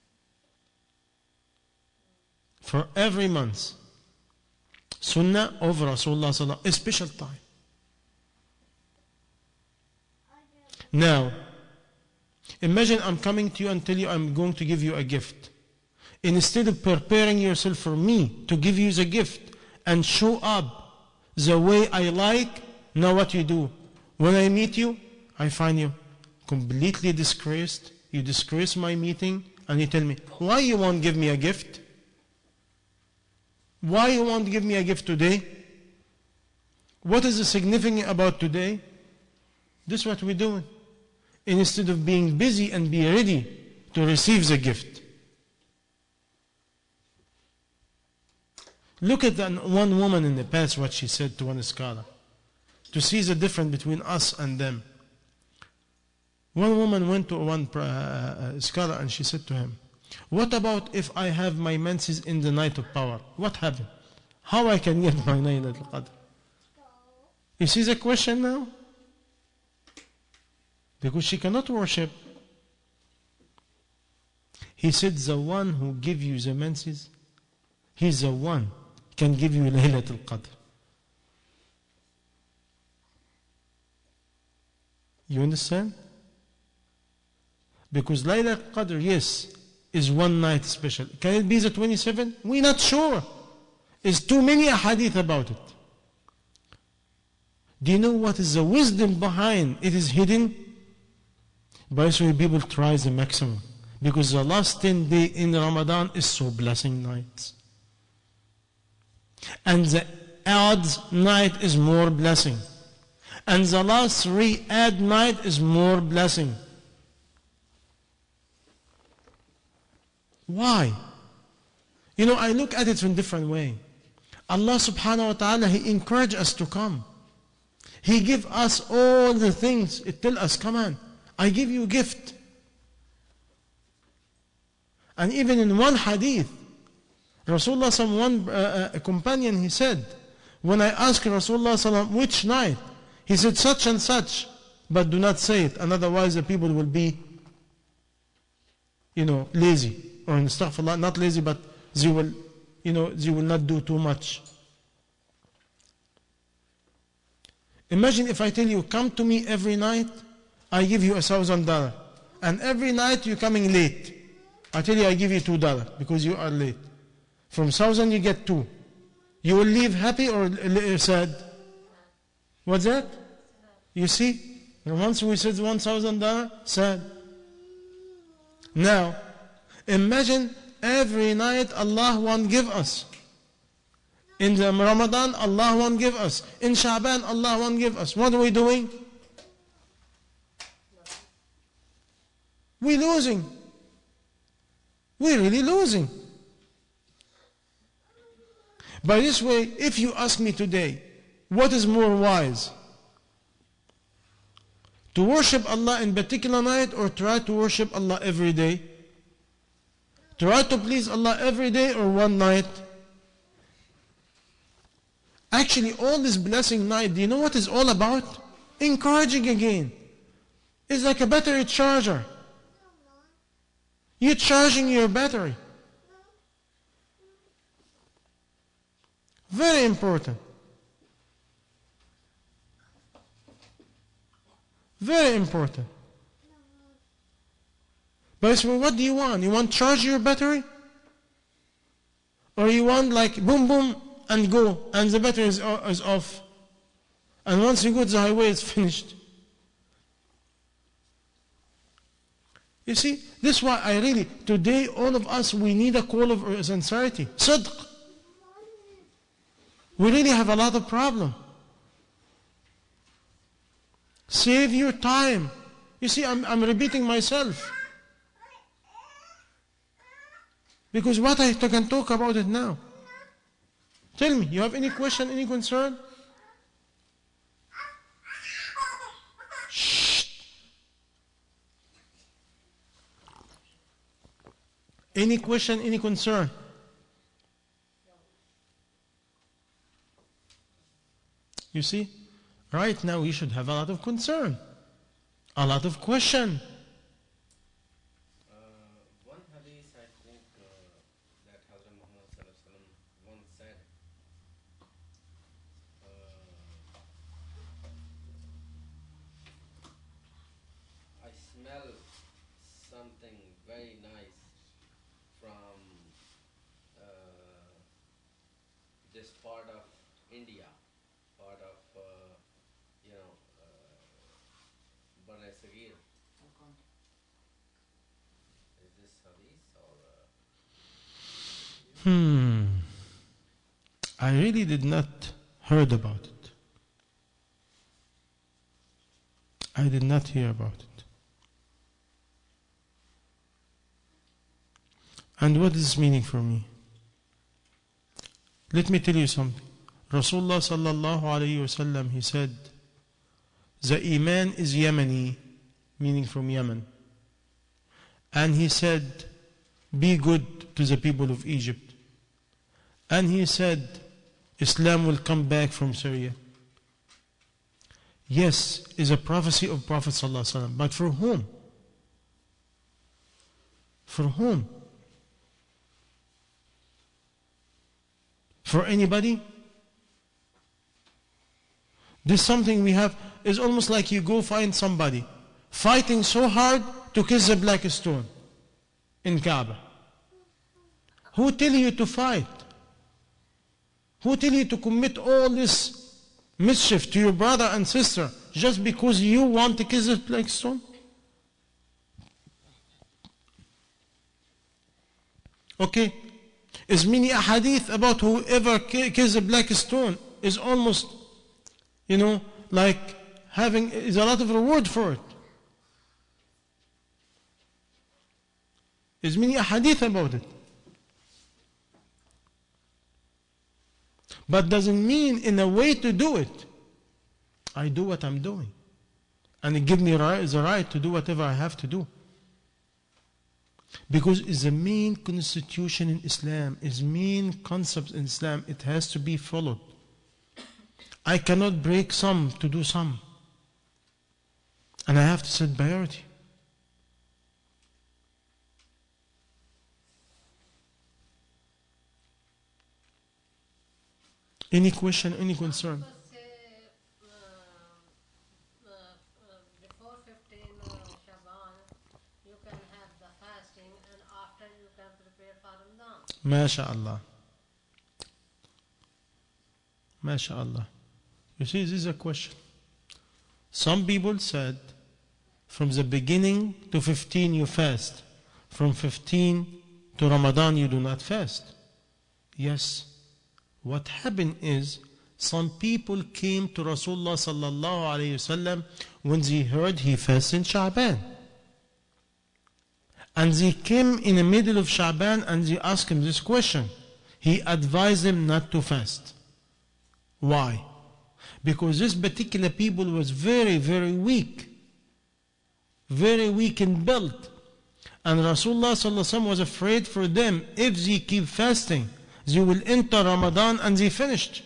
For every month. Sunnah of Rasulullah sallallahu, a special time. Now, Imagine I'm coming to you and tell you I'm going to give you a gift. Instead of preparing yourself for me to give you the gift and show up the way I like, now what you do? When I meet you, I find you completely disgraced. You disgrace my meeting and you tell me, why you won't give me a gift? Why you won't give me a gift today? What is the significant about today? This is what we're doing. Instead of being busy and be ready to receive the gift. Look at one woman in the past, what she said to one scholar, to see the difference between us and them. One woman went to one scholar and she said to him, what about if I have my menses in the night of power? What happened? How I can get my Laylatul Qadr? You see the question now? Because she cannot worship. He said, the one who gives you the menses, he's the one can give you Laylatul Qadr. You understand? Because Laylatul Qadr, yes, is one night special. Can it be the 27? We're not sure. There's too many hadith about it. Do you know what is the wisdom behind it is hidden? By this way, people try the maximum. Because the last 10 days in Ramadan is so blessing nights. And the odd night is more blessing. And the last 3 odd night is more blessing. Why? You know, I look at it in a different way. Allah subhanahu wa ta'ala, He encouraged us to come. He give us all the things. It tell us, come on, I give you a gift. And even in one hadith, Rasulullah, one companion, he said, when I asked Rasulullah which night, he said such and such, but do not say it, and otherwise the people will be, lazy. Or astaghfirullah, not lazy, but they will, they will not do too much. Imagine if I tell you, come to me every night, I give you $1,000. And every night you're coming late. I tell you, I give you $2 because you are late. From 1,000 you get 2. You will leave happy or sad? What's that? You see? Once we said $1,000, sad. Now, imagine every night Allah won't give us. In the Ramadan, Allah won't give us. In Sha'ban, Allah won't give us. What are we doing? We're losing. We're really losing. By this way, if you ask me today, what is more wise? To worship Allah in particular night or try to worship Allah every day? Try to please Allah every day or one night? Actually, all this blessing night, do you know what it's all about? Encouraging again. It's like a battery charger. You're charging your battery. Very important. Very important. But what do you want? You want to charge your battery? Or you want like boom boom and go and the battery is off. And once you go to the highway it's finished. You see, this is why I really, today all of us, we need a call of sincerity. Sidq. We really have a lot of problem. Save your time. You see, I'm repeating myself. Because what I can talk about it now. Tell me, you have any question, any concern? Shh. Any question, any concern? You see, right now we should have a lot of concern, a lot of question. One hadith I think that Hazrat Muhammad Sallallahu Alaihi Wasallam once said, I smell something very nice from this part of India, part of Bane Sagir. Is this hadith or? I really did not heard about it. I did not hear about it. And what is this meaning for me? Let me tell you something. Rasulullah sallallahu alayhi wasallam, he said, the Iman is Yemeni, meaning from Yemen. And he said, be good to the people of Egypt. And he said, Islam will come back from Syria. Yes, is a prophecy of Prophet sallallahu alaihi wasallam, but for whom? For whom? For anybody? This is something we have, is almost like you go find somebody fighting so hard to kiss the black stone in Kaaba. Who tell you to fight? Who tell you to commit all this mischief to your brother and sister just because you want to kiss the black stone? Okay. Is many a hadith about whoever kiss the black stone is almost, like having, is a lot of reward for it. There's many a hadith about it. But doesn't mean in a way to do it. I do what I'm doing. And it gives me the right to do whatever I have to do. Because it's the main constitution in Islam, it's main concepts in Islam, it has to be followed. I cannot break some to do some. And I have to set priority. Any question, any concern? Before 15 Shaban, you can have the fasting, and after you can prepare for Ramadan. MashaAllah. MashaAllah. You see, this is a question. Some people said, from the beginning to 15 you fast. From 15 to Ramadan you do not fast. Yes. What happened is, some people came to Rasulullah sallallahu alayhi wasallam when they heard he fasts in Sha'ban. And they came in the middle of Sha'ban and they asked him this question. He advised them not to fast. Why? Because this particular people was very, very weak. Very weak in build. And Rasulullah sallallahu alayhi wasallam was afraid for them, if they keep fasting, they will enter Ramadan and they finished.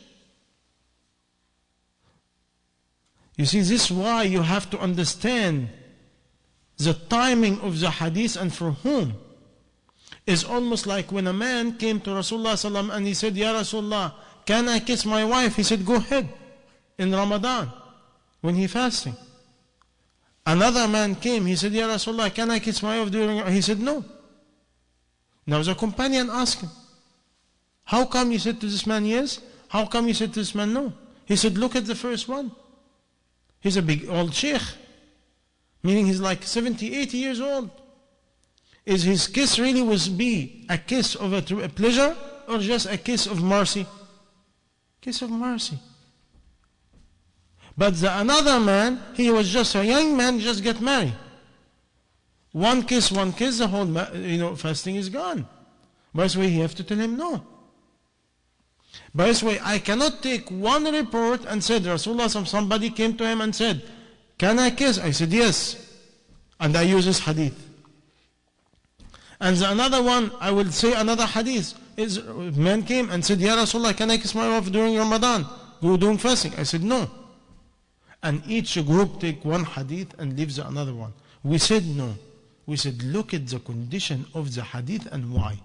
You see, this is why you have to understand the timing of the hadith and for whom. It's almost like when a man came to Rasulullah sallam and he said, Ya Rasulullah, can I kiss my wife? He said, go ahead, in Ramadan, when he fasting. Another man came, he said, Ya Rasulullah, can I kiss my wife during? He said, no. Now the companion asked him, how come you said to this man yes? How come you said to this man no? He said, look at the first one. He's a big old sheikh. Meaning he's like 70, 80 years old. Is his kiss really was be a kiss of a pleasure or just a kiss of mercy? Kiss of mercy. But the another man, he was just a young man, just get married. One kiss, the whole fasting is gone. By this way, you have to tell him no. By this way, I cannot take one report and said, Rasulullah, somebody came to him and said, can I kiss? I said, yes. And I use this hadith. And the another one, I will say another hadith. Is man came and said, Ya Rasulullah, can I kiss my wife during Ramadan? Go doing fasting. I said, no. And each group take one hadith and leave the another one. We said no. We said, look at the condition of the hadith and why.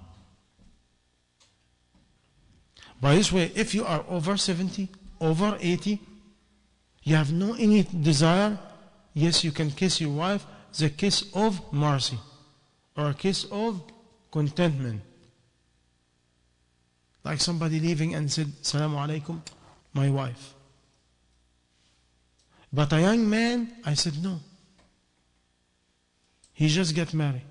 By this way, if you are over 70, over 80, you have no any desire, yes, you can kiss your wife, the kiss of mercy. or a kiss of contentment. Like somebody leaving and said, Salamu alaikum, my wife. But a young man, I said, no. He just got married.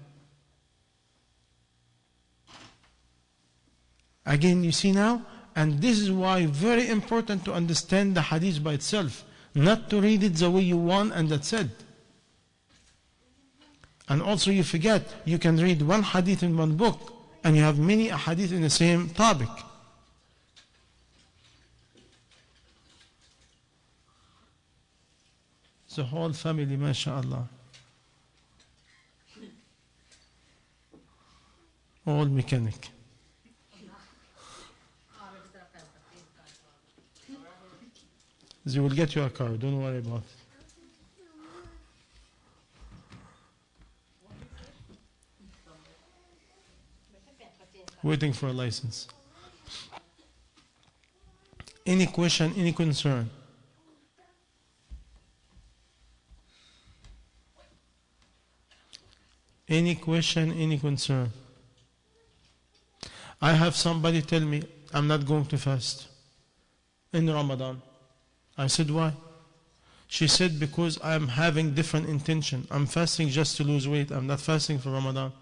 Again, you see now, and this is why very important to understand the hadith by itself, not to read it the way you want and that's it. And also you forget, you can read one hadith in one book and you have many hadith in the same topic. The whole family, mashallah. All mechanic. They will get you a car, don't worry about it. Waiting for a license. Any question, any concern? Any question, any concern? I have somebody tell me, I'm not going to fast in Ramadan. I said, why? She said, because I'm having different intention. I'm fasting just to lose weight. I'm not fasting for Ramadan.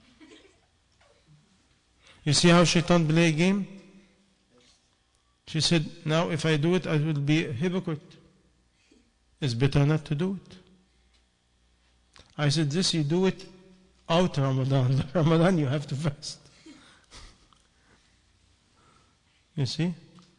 You see how shaitan play a game? She said, now if I do it, I will be a hypocrite. It's better not to do it. I said, this you do it out Ramadan. Ramadan you have to fast. You see?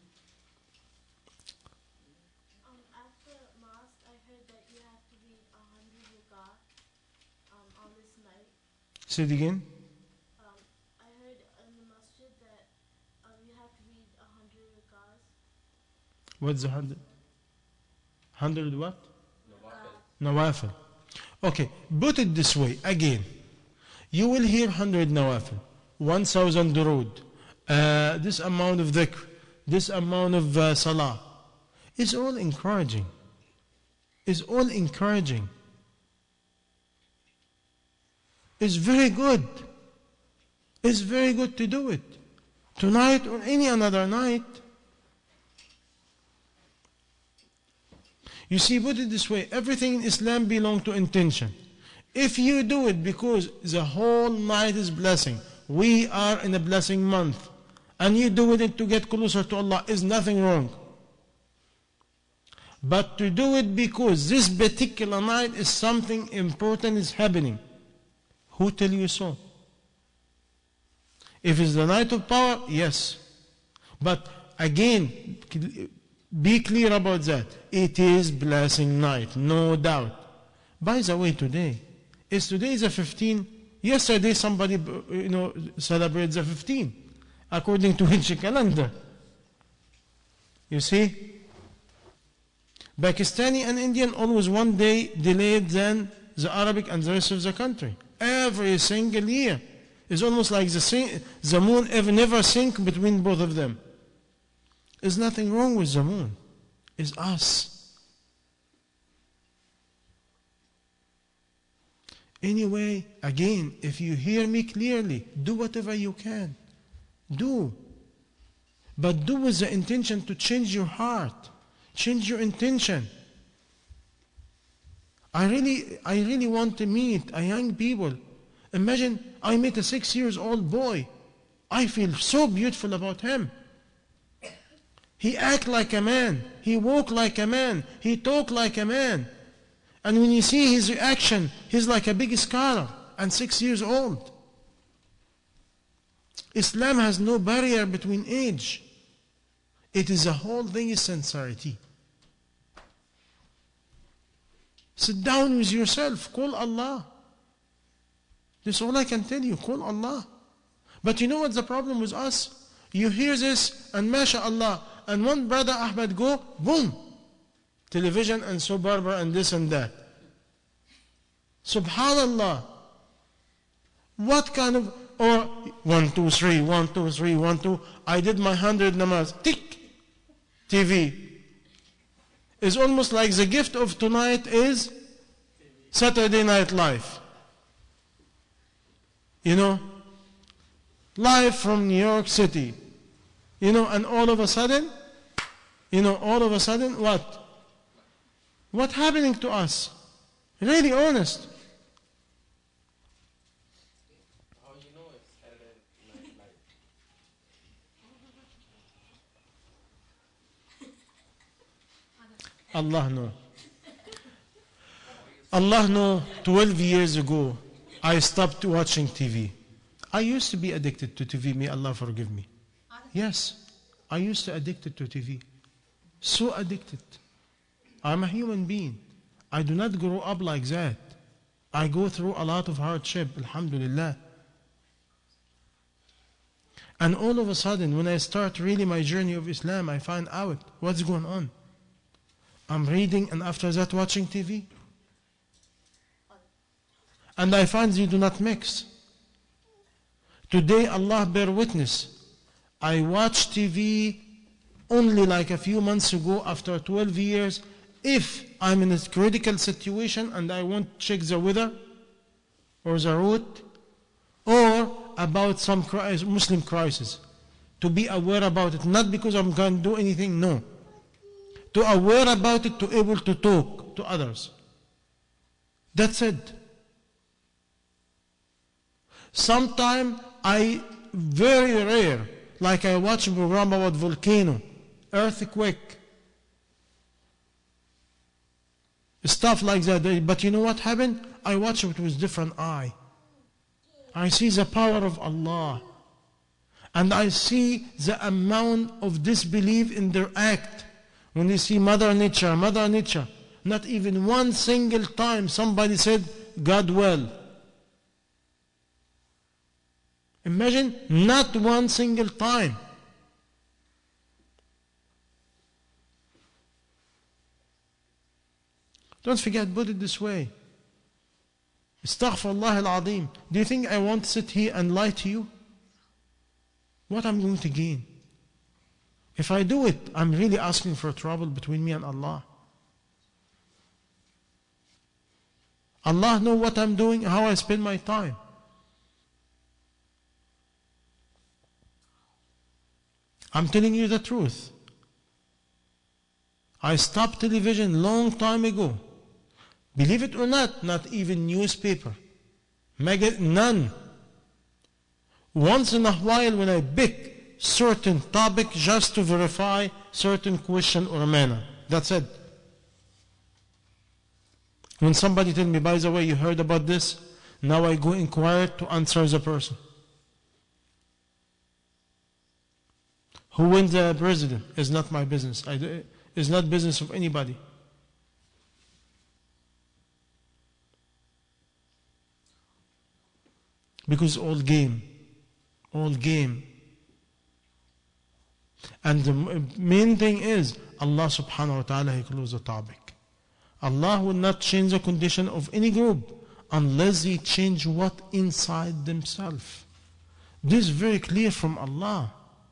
After Mosque, I heard that you have to read 100 rakat on this night. Say it again. I heard in the masjid that you have to read 100 rakats. What's the 100? 100 what? Nawafil. Okay, put it this way again. You will hear 100 nawafil, 1,000 durud, this amount of dhikr, this amount of salah. It's all encouraging. It's all encouraging. It's very good. It's very good to do it. Tonight or any another night. You see, put it this way, everything in Islam belongs to intention. If you do it because the whole night is blessing, we are in a blessing month, and you do it to get closer to Allah, is nothing wrong. But to do it because this particular night is something important is happening, who tell you so? If it's the night of power, yes. But again, be clear about that. It is blessing night, no doubt. By the way, today is the 15th. Yesterday somebody celebrates the 15th according to which calendar. You see? Pakistani and Indian always one day delayed than the Arabic and the rest of the country. Every single year. It's almost like the moon never sink between both of them. There's nothing wrong with the moon. It's us. Anyway, again, if you hear me clearly, do whatever you can. Do. But do with the intention to change your heart. Change your intention. I really want to meet a young people. Imagine I met a 6-year-old boy. I feel so beautiful about him. He act like a man. He walk like a man. He talk like a man. And when you see his reaction, he's like a big scholar and 6 years old. Islam has no barrier between age. It is a whole thing is sincerity. Sit down with yourself. Call Allah. That's all I can tell you. Call Allah. But you know what's the problem with us? You hear this and mashallah, and one brother Ahmed go, boom, television and soap opera and this and that. Subhanallah. What kind of, or 1, 2, 3, 1, 2, 3, 1, 2, I did my 100 namaz, tick, TV. It's almost like the gift of tonight is Saturday Night Live. live from New York City, and all of a sudden, what? What happening to us? Really honest. How you know it's Saturday Night Live? Allah know. Allah know, 12 years ago, I stopped watching TV. I used to be addicted to TV. May Allah forgive me. Yes, I used to addicted to TV. So addicted. I'm a human being. I do not grow up like that. I go through a lot of hardship, alhamdulillah. And all of a sudden, when I start really my journey of Islam, I find out what's going on. I'm reading and after that watching TV. And I find you do not mix. Today, Allah bear witness. I watch TV only like a few months ago after 12 years. If I'm in a critical situation and I want to check the weather or the route or about some Muslim crisis, to be aware about it, not because I'm going to do anything, no. To aware about it, to able to talk to others. That's it. Sometimes very rare, like I watch a program about volcano, earthquake, stuff like that. But you know what happened? I watch it with different eye. I see the power of Allah. And I see the amount of disbelief in their act. When you see Mother Nature, not even one single time somebody said, God will. Imagine, not one single time. Don't forget, put it this way. Astaghfirullah al-Azim. Do you think I want to sit here and lie to you? What I'm going to gain? If I do it, I'm really asking for trouble between me and Allah. Allah knows what I'm doing, how I spend my time. I'm telling you the truth. I stopped television long time ago. Believe it or not even newspaper. None. Once in a while when I pick certain topic just to verify certain question or manner. That's it. When somebody tell me, by the way, you heard about this? Now I go inquire to answer the person. Who wins the president is not my business. It's not business of anybody. Because all game. And the main thing is, Allah subhanahu wa ta'ala, He closed the topic. Allah will not change the condition of any group unless they change what inside themselves. This is very clear from Allah.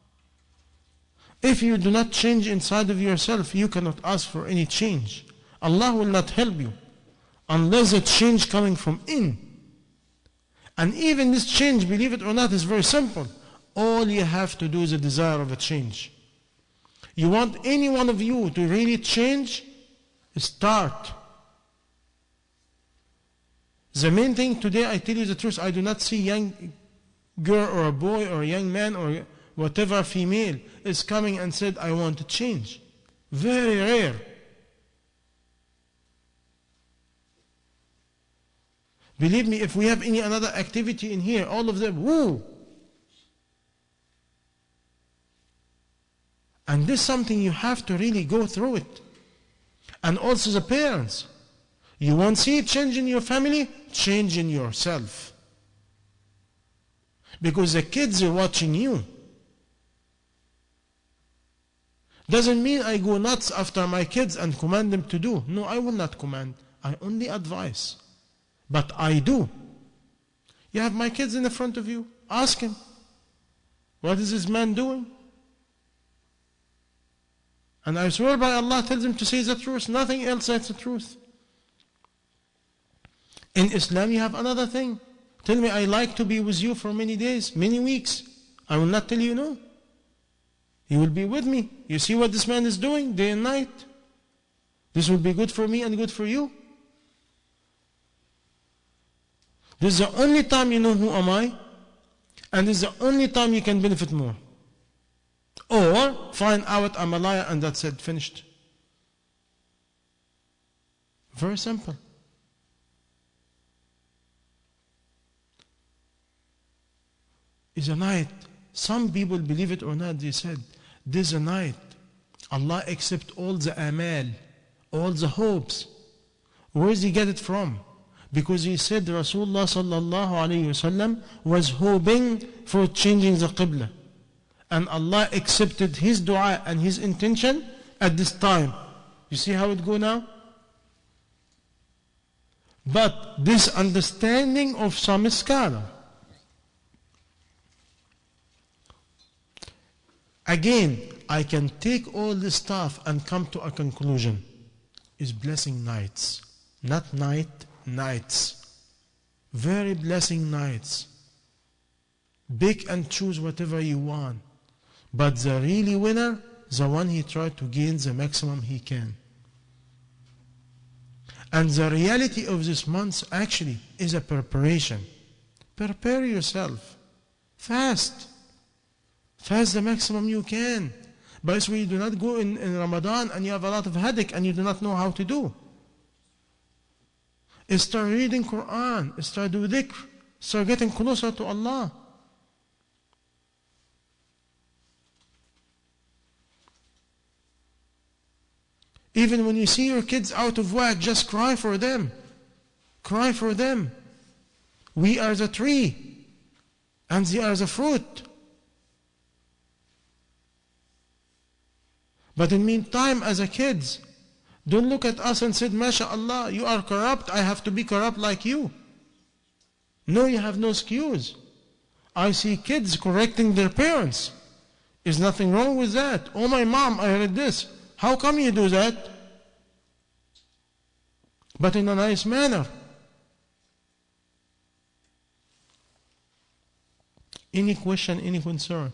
If you do not change inside of yourself, you cannot ask for any change. Allah will not help you unless a change coming from in. And even this change, believe it or not, is very simple. All you have to do is a desire of a change. You want any one of you to really change? Start. The main thing today, I tell you the truth, I do not see young girl or a boy or a young man or whatever female is coming and said, I want to change. Very rare. Believe me, if we have any another activity in here, all of them, woo! And this is something you have to really go through it. And also the parents. You want to see a change in your family? Change in yourself. Because the kids are watching you. Doesn't mean I go nuts after my kids and command them to do. No, I will not command. I only advise. But I do. You have my kids in the front of you. Ask him. What is this man doing? And I swear by Allah, tells him to say the truth. Nothing else that's the truth. In Islam, you have another thing Tell me, I like to be with you for many days, many weeks. I will not tell you no. You will be with me. You see what this man is doing day and night? This will be good for me and good for you. This is the only time you know who am I, and this is the only time you can benefit more. Or find out I'm a liar and that's it, finished. Very simple. It's a night. Some people, believe it or not, they said, this is a night. Allah accept all the amal, all the hopes. Where does he get it from? Because he said Rasulullah sallallahu alayhi wasallam was hoping for changing the qibla. And Allah accepted his dua and his intention at this time. You see how it go now? But this understanding of some scholar. Again, I can take all this stuff and come to a conclusion. Is blessing nights. Not night, nights. Very blessing nights. Pick and choose whatever you want. But the really winner, the one he tried to gain the maximum he can. And the reality of this month actually is a preparation. Prepare yourself. Fast. Fast the maximum you can. But so you do not go in Ramadan and you have a lot of headache and you do not know how to do. Start reading Quran. Start doing dhikr. Start getting closer to Allah. Even when you see your kids out of whack, just cry for them. Cry for them. We are the tree, and they are the fruit. But in the meantime, as a kids, don't look at us and say, MashaAllah, you are corrupt, I have to be corrupt like you. No, you have no excuse. I see kids correcting their parents. Is nothing wrong with that. Oh, my mom, I heard this. How come you do that? But in a nice manner. Any question, any concern?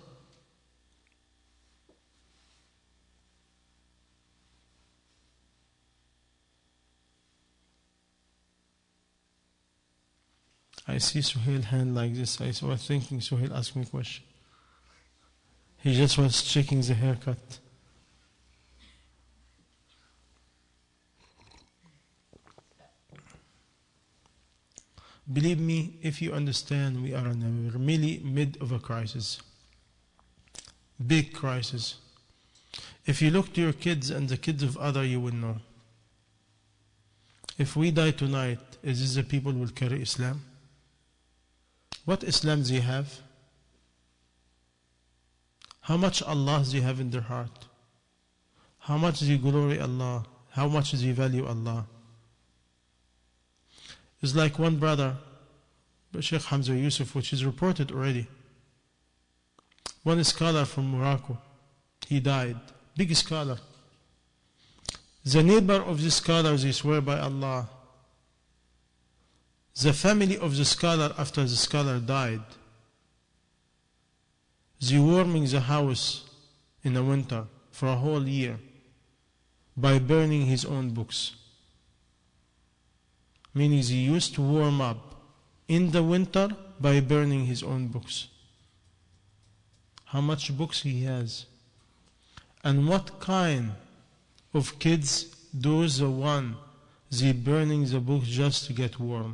I see Suhail hand like this. I was thinking Suhail asked me a question. He just was checking the haircut. Believe me, if you understand, we are in the really mid of a crisis. Big crisis. If you look to your kids and the kids of others, you will know. If we die tonight, is this the people will carry Islam? What Islam do they have? How much Allah do they have in their heart? How much do they glory Allah? How much do they value Allah? It's like one brother, Sheikh Hamza Yusuf, which is reported already. One scholar from Morocco, he died. Big scholar. The neighbor of the scholar, they swear by Allah. The family of the scholar after the scholar died, they warming the house in the winter for a whole year by burning his own books. Meaning he used to warm up in the winter by burning his own books. How much books he has. And what kind of kids those the one they burning the books just to get warm.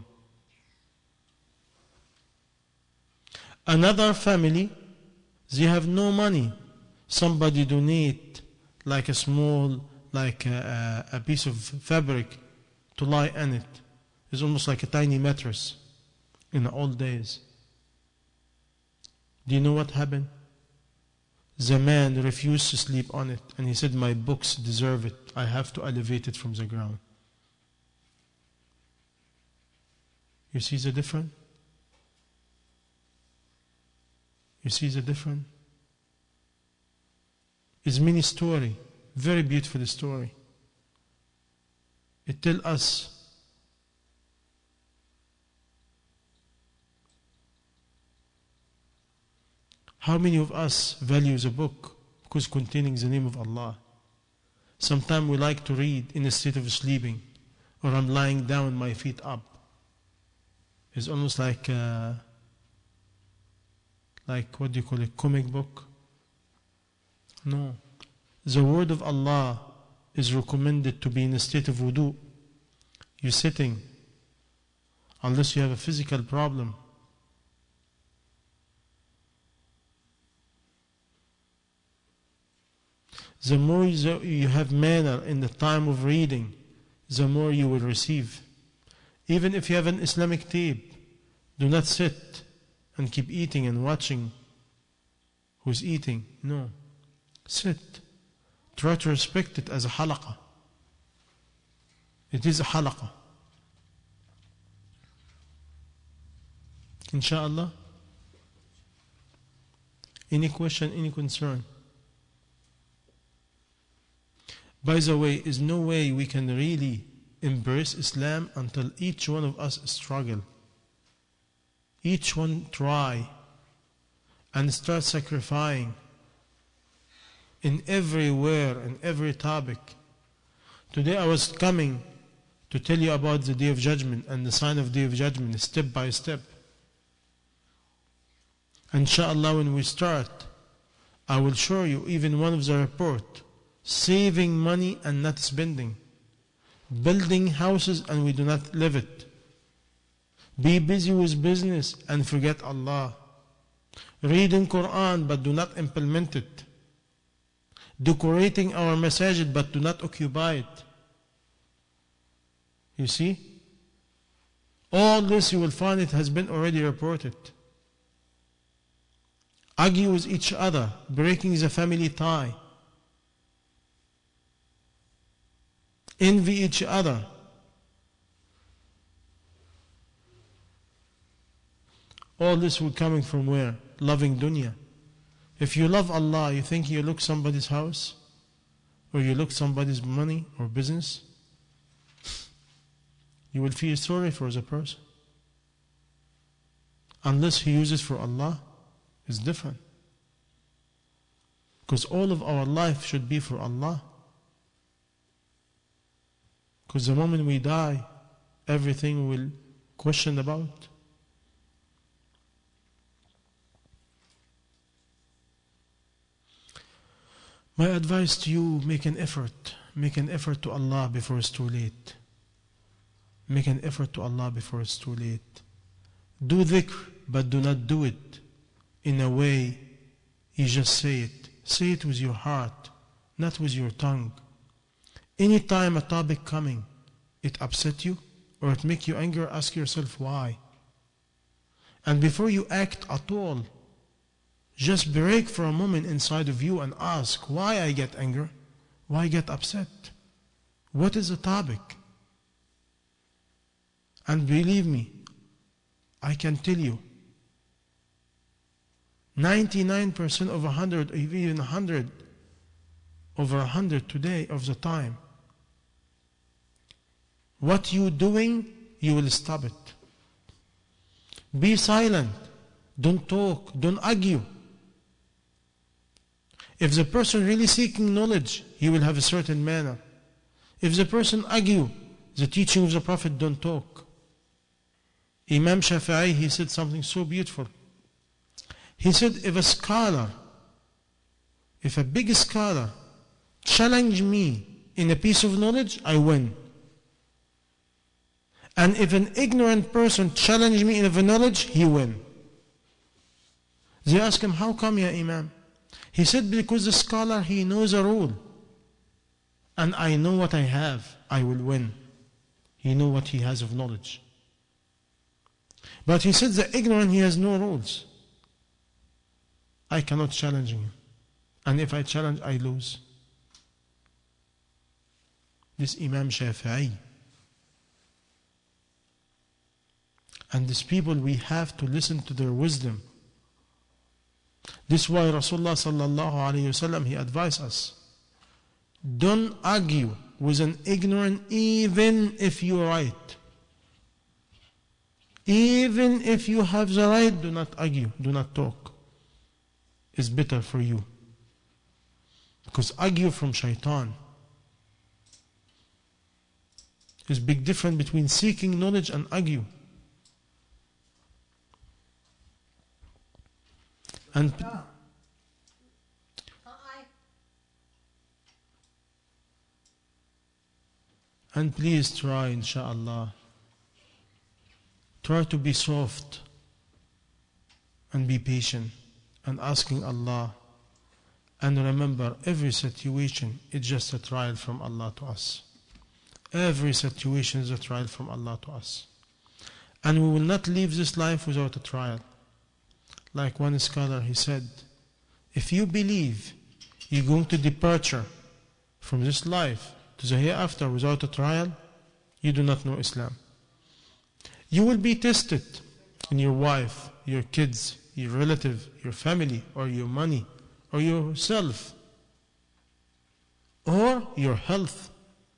Another family, they have no money. Somebody donate like a small, like a piece of fabric to lie in it. It's almost like a tiny mattress in the old days. Do you know what happened? The man refused to sleep on it, and he said, my books deserve it. I have to elevate it from the ground. You see the difference? You see the difference? It's a mini story, very beautiful story. It tells us How many of us values a book because containing the name of Allah? Sometimes we like to read in a state of sleeping, or I'm lying down, my feet up. It's almost like what do you call it, comic book? No. The word of Allah is recommended to be in a state of wudu. You're sitting, unless you have a physical problem. The more you have manner in the time of reading, the more you will receive. Even if you have an Islamic tape, do not sit and keep eating and watching who's eating. No. Sit. Try to respect it as a halaqah. It is a halaqah. Inshallah. Any question, any concern? By the way, is no way we can really embrace Islam until each one of us struggle. Each one try and start sacrificing in everywhere, in every topic. Today I was coming to tell you about the Day of Judgment and the sign of Day of Judgment step by step. Inshallah, when we start, I will show you even one of the report. Saving money and not spending. Building houses and we do not live it. Be busy with business and forget Allah. Reading Quran but do not implement it. Decorating our masajid but do not occupy it. You see? All this you will find it has been already reported. Argue with each other, breaking the family tie. Envy each other. All this will coming from where? Loving dunya. If you love Allah, you think you look somebody's house, or you look somebody's money or business, you will feel sorry for the person. Unless he uses for Allah, it's different. Because all of our life should be for Allah. Because the moment we die, everything will question about. My advice to you, make an effort. Make an effort to Allah before it's too late. Make an effort to Allah before it's too late. Do dhikr, but do not do it in a way you just say it. Say it with your heart, not with your tongue. Anytime a topic coming, it upset you or it make you angry, ask yourself why. And before you act at all, just break for a moment inside of you and ask, why I get angry? Why I get upset? What is the topic? And believe me, I can tell you, 99% of 100, even 100, over 100 today of the time, what you doing, you will stop it. Be silent. Don't talk. Don't argue. If the person really seeking knowledge, he will have a certain manner. If the person argue, the teaching of the Prophet, don't talk. Imam Shafi'i, he said something so beautiful. He said, if a scholar, if a big scholar challenge me in a piece of knowledge, I win. And if an ignorant person challenge me in a knowledge, he win. They ask him, how come, ya Imam? He said, because the scholar, he knows a rule. And I know what I have, I will win. He knows what he has of knowledge. But he said, the ignorant, he has no rules. I cannot challenge him. And if I challenge, I lose. This Imam Shafi'i. And these people, we have to listen to their wisdom. This is why Rasulullah sallallahu alayhi wasallam, he advised us, don't argue with an ignorant even if you're right. Even if you have the right, do not argue, do not talk. is better for you. Because argue from shaitan. There's a big difference between seeking knowledge and argue. And please try, inshallah, try to be soft and be patient and asking Allah. And remember, every situation is just a trial from Allah to us. Every situation is a trial from Allah to us. And we will not leave this life without a trial. Like one scholar, he said, if you believe you're going to departure from this life to the hereafter without a trial, you do not know Islam. You will be tested in your wife, your kids, your relative, your family, or your money, or yourself, or your health.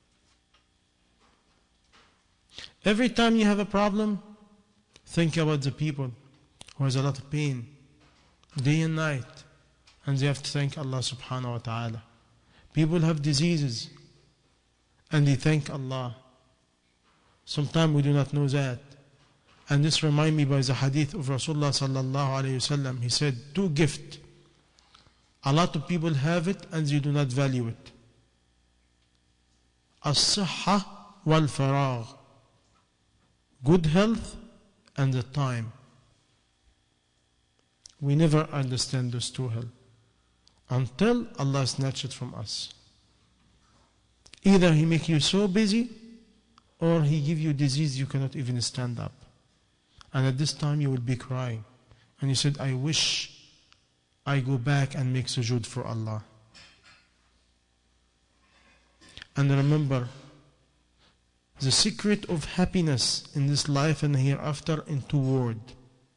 Every time you have a problem, think about the people who has a lot of pain, day and night, and they have to thank Allah subhanahu wa ta'ala. People have diseases, and they thank Allah. Sometimes we do not know that. And this reminds me by the hadith of Rasulullah sallallahu alayhi wasallam. He said, two gifts. A lot of people have it and they do not value it. As-sihha wal-faragh. Good health and the time. We never understand those two health until Allah snatches it from us. Either He make you so busy or He give you disease you cannot even stand up. And at this time you will be crying. And you said, I wish I go back and make sujood for Allah. And remember, the secret of happiness in this life and hereafter in two words.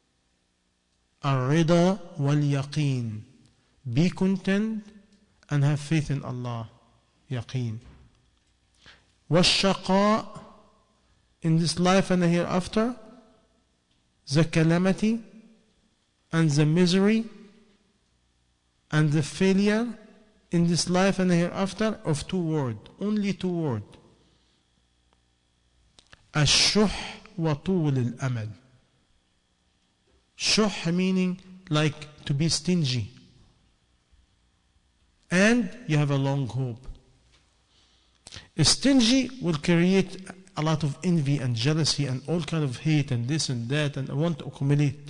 Ar-rida wal-yaqeen. Be content and have faith in Allah. Yaqeen. Was-shaqa, in this life and hereafter, the calamity and the misery and the failure in this life and hereafter of two words, only two words. Ash-shuh wa tul al-amal. Shuh meaning like to be stingy. And you have a long hope. Stingy will create a lot of envy and jealousy and all kind of hate and this and that and want to accumulate.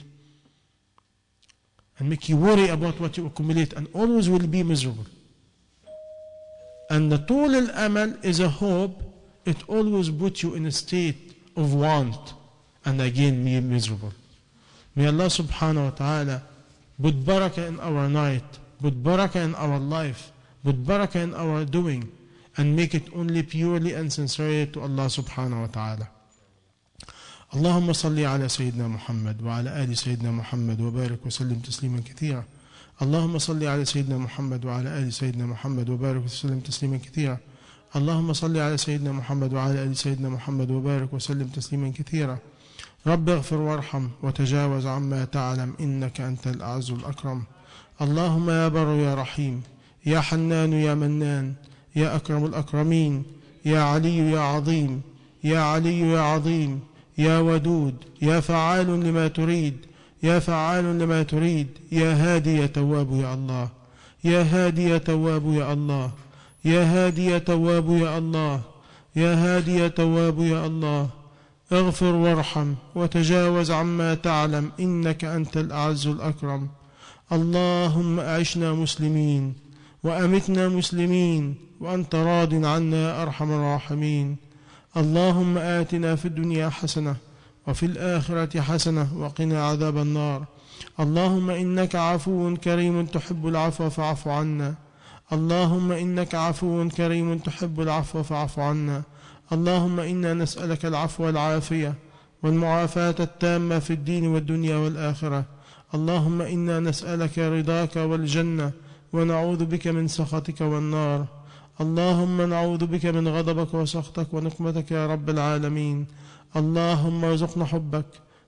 And make you worry about what you accumulate and always will be miserable. And the tul al-amal is a hope. It always puts you in a state of want and again be miserable. May Allah subhanahu wa ta'ala put barakah in our night, put barakah in our life, put barakah in our doing, and make it only purely and sincerely to Allah subhanahu wa ta'ala. اللهم صل على سيدنا محمد وعلى آل سيدنا محمد وبارك وسلم تسليما كثيرا. اللهم صل على سيدنا محمد وعلى آل سيدنا محمد وبارك وسلم تسليما كثيرا. اللهم صل على سيدنا محمد وعلى آل سيدنا محمد وبارك وسلم تسليما كثيرا. رب اغفر وارحم وتجاوز عما تعلم إنك أنت الأعز الأكرم. اللهم يا بر يا رحيم يا حنان يا منان يا أكرم الأكرمين يا علي يا عظيم يا علي يا عظيم يا ودود يا فعال لما تريد يا فعال لما تريد يا هادي يا تواب يا الله يا هادي يا تواب يا الله يا هادي يا تواب يا الله يا هادي يا تواب يا الله. اغفر وارحم وتجاوز عما تعلم إنك أنت الأعز الأكرم. اللهم أعشنا مسلمين وأمتنا مسلمين وأنت راض عنا يا أرحم الراحمين. اللهم آتنا في الدنيا حسنة وفي الآخرة حسنة وقنا عذاب النار. اللهم إنك عفو كريم تحب العفو فاعف عنا. اللهم إنك عفو كريم تحب العفو فاعف عنا. اللهم إنا نسألك العفو والعافية والمعافاة التامة في الدين والدنيا والآخرة. اللهم إنا نسألك رضاك والجنة ونعوذ بك من سخطك والنار. اللهم نعوذ بك من غضبك وسخطك ونقمتك يا رب العالمين. اللهم ارزقنا حبك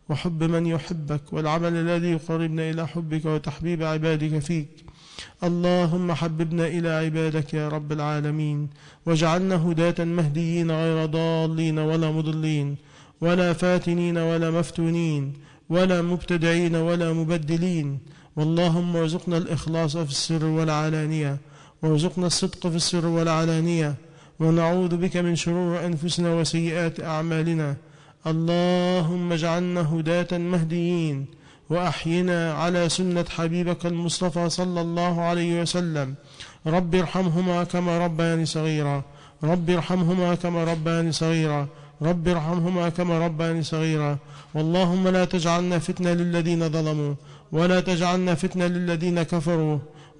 وحب من يحبك والعمل الذي يقربنا إلى حبك وتحبيب عبادك فيك. اللهم حببنا إلى عبادك يا رب العالمين، واجعلنا هداة مهديين غير ضالين ولا مضلين ولا فاتنين ولا مفتونين ولا مبتدعين ولا مبدلين. واللهم ارزقنا الإخلاص في السر والعلانية، وارزقنا الصدق في السر والعلانية، ونعوذ بك من شرور أنفسنا وسيئات أعمالنا. اللهم اجعلنا هداة مهديين، وأحينا على سنة حبيبك المصطفى صلى الله عليه وسلم. رب ارحمهما كما ربياني صغيرا، رب ارحمهما كما ربياني صغيرا، رب ارحمهما كما ربياني صغيرا. واللهم لا تجعلنا فتنة للذين ظلموا، ولا تجعلنا فتنة للذين كفروا.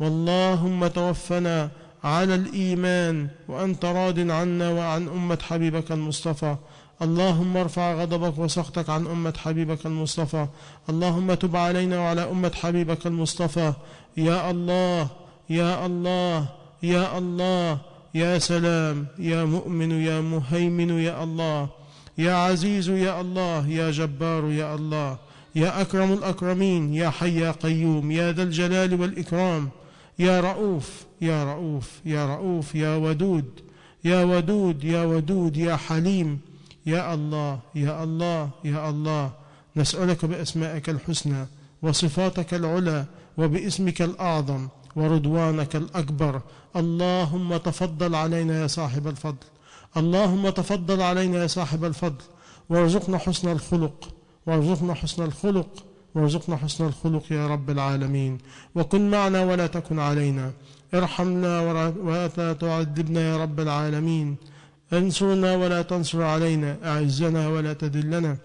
واللهم توفنا على الإيمان وأنت راض عنا وعن أمة حبيبك المصطفى. اللهم ارفع غضبك وسخطك عن أمة حبيبك المصطفى. اللهم تب علينا وعلى أمة حبيبك المصطفى. يا الله يا الله يا الله، يا سلام، يا مؤمن، يا مهيمن، يا الله، يا عزيز، يا الله، يا جبار، يا الله، يا أكرم الأكرمين، يا حي يا قيوم، يا ذا الجلال والإكرام، يا رؤوف يا رؤوف يا رؤوف، يا ودود يا ودود يا ودود، يا حليم، يا الله يا الله يا الله. نسألك بأسمائك الحسنى وصفاتك العلى وباسمك الأعظم ورضوانك الأكبر. اللهم تفضل علينا يا صاحب الفضل، اللهم تفضل علينا يا صاحب الفضل، وارزقنا حسن الخلق، وارزقنا حسن الخلق، وارزقنا حسن الخلق يا رب العالمين. وكن معنا ولا تكن علينا، ارحمنا ولا تعذبنا يا رب العالمين. انصرنا ولا تنصر علينا، أعزنا ولا تذلنا،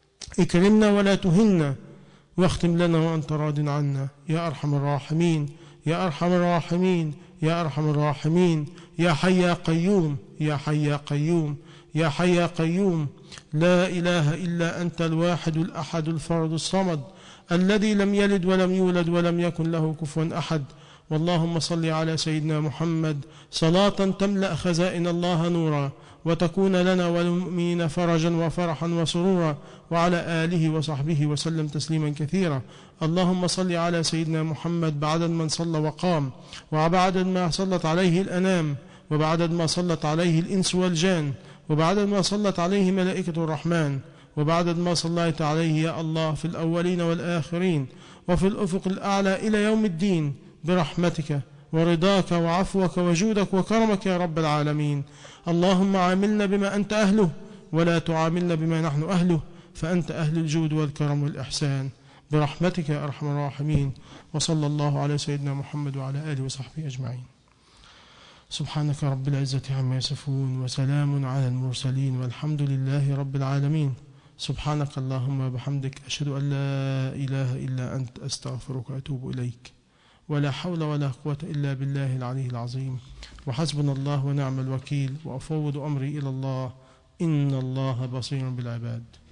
اكرمنا ولا تهنا، واختم لنا وأنت راض عنا يا أرحم الراحمين، يا أرحم الراحمين، يا أرحم الراحمين. يا حي يا قيوم، يا حي يا قيوم، يا حي يا قيوم. لا إله إلا أنت الواحد الأحد الفرد الصمد، الذي لم يلد ولم يولد ولم يكن له كفوا أحد. واللهم صل على سيدنا محمد صلاة تملأ خزائن الله نورا، وتكون لنا وللمؤمنين فرجا وفرحا وسرورا، وعلى آله وصحبه وسلم تسليما كثيرا. اللهم صل على سيدنا محمد بعدد من صلى وقام، وبعدد ما صلت عليه الأنام، وبعدد ما صلت عليه الإنس والجان، وبعدد ما صلت عليه ملائكة الرحمن، وبعدد ما صليت عليه يا الله في الأولين والآخرين وفي الأفق الأعلى إلى يوم الدين، برحمتك ورضاك وعفوك وجودك وكرمك يا رب العالمين. اللهم عاملنا بما أنت أهله، ولا تعاملنا بما نحن أهله، فأنت أهل الجود والكرم والإحسان، برحمتك يا أرحم الراحمين. وصلى الله على سيدنا محمد وعلى آله وصحبه أجمعين. سبحانك رب العزة عما يصفون، وسلام على المرسلين، والحمد لله رب العالمين. سبحانك اللهم وبحمدك، أشهد أن لا إله إلا أنت، أستغفرك وأتوب إليك. ولا حول ولا قوة إلا بالله العلي العظيم. وحسبنا الله ونعم الوكيل، وأفوض أمري إلى الله، إن الله بصير بالعباد.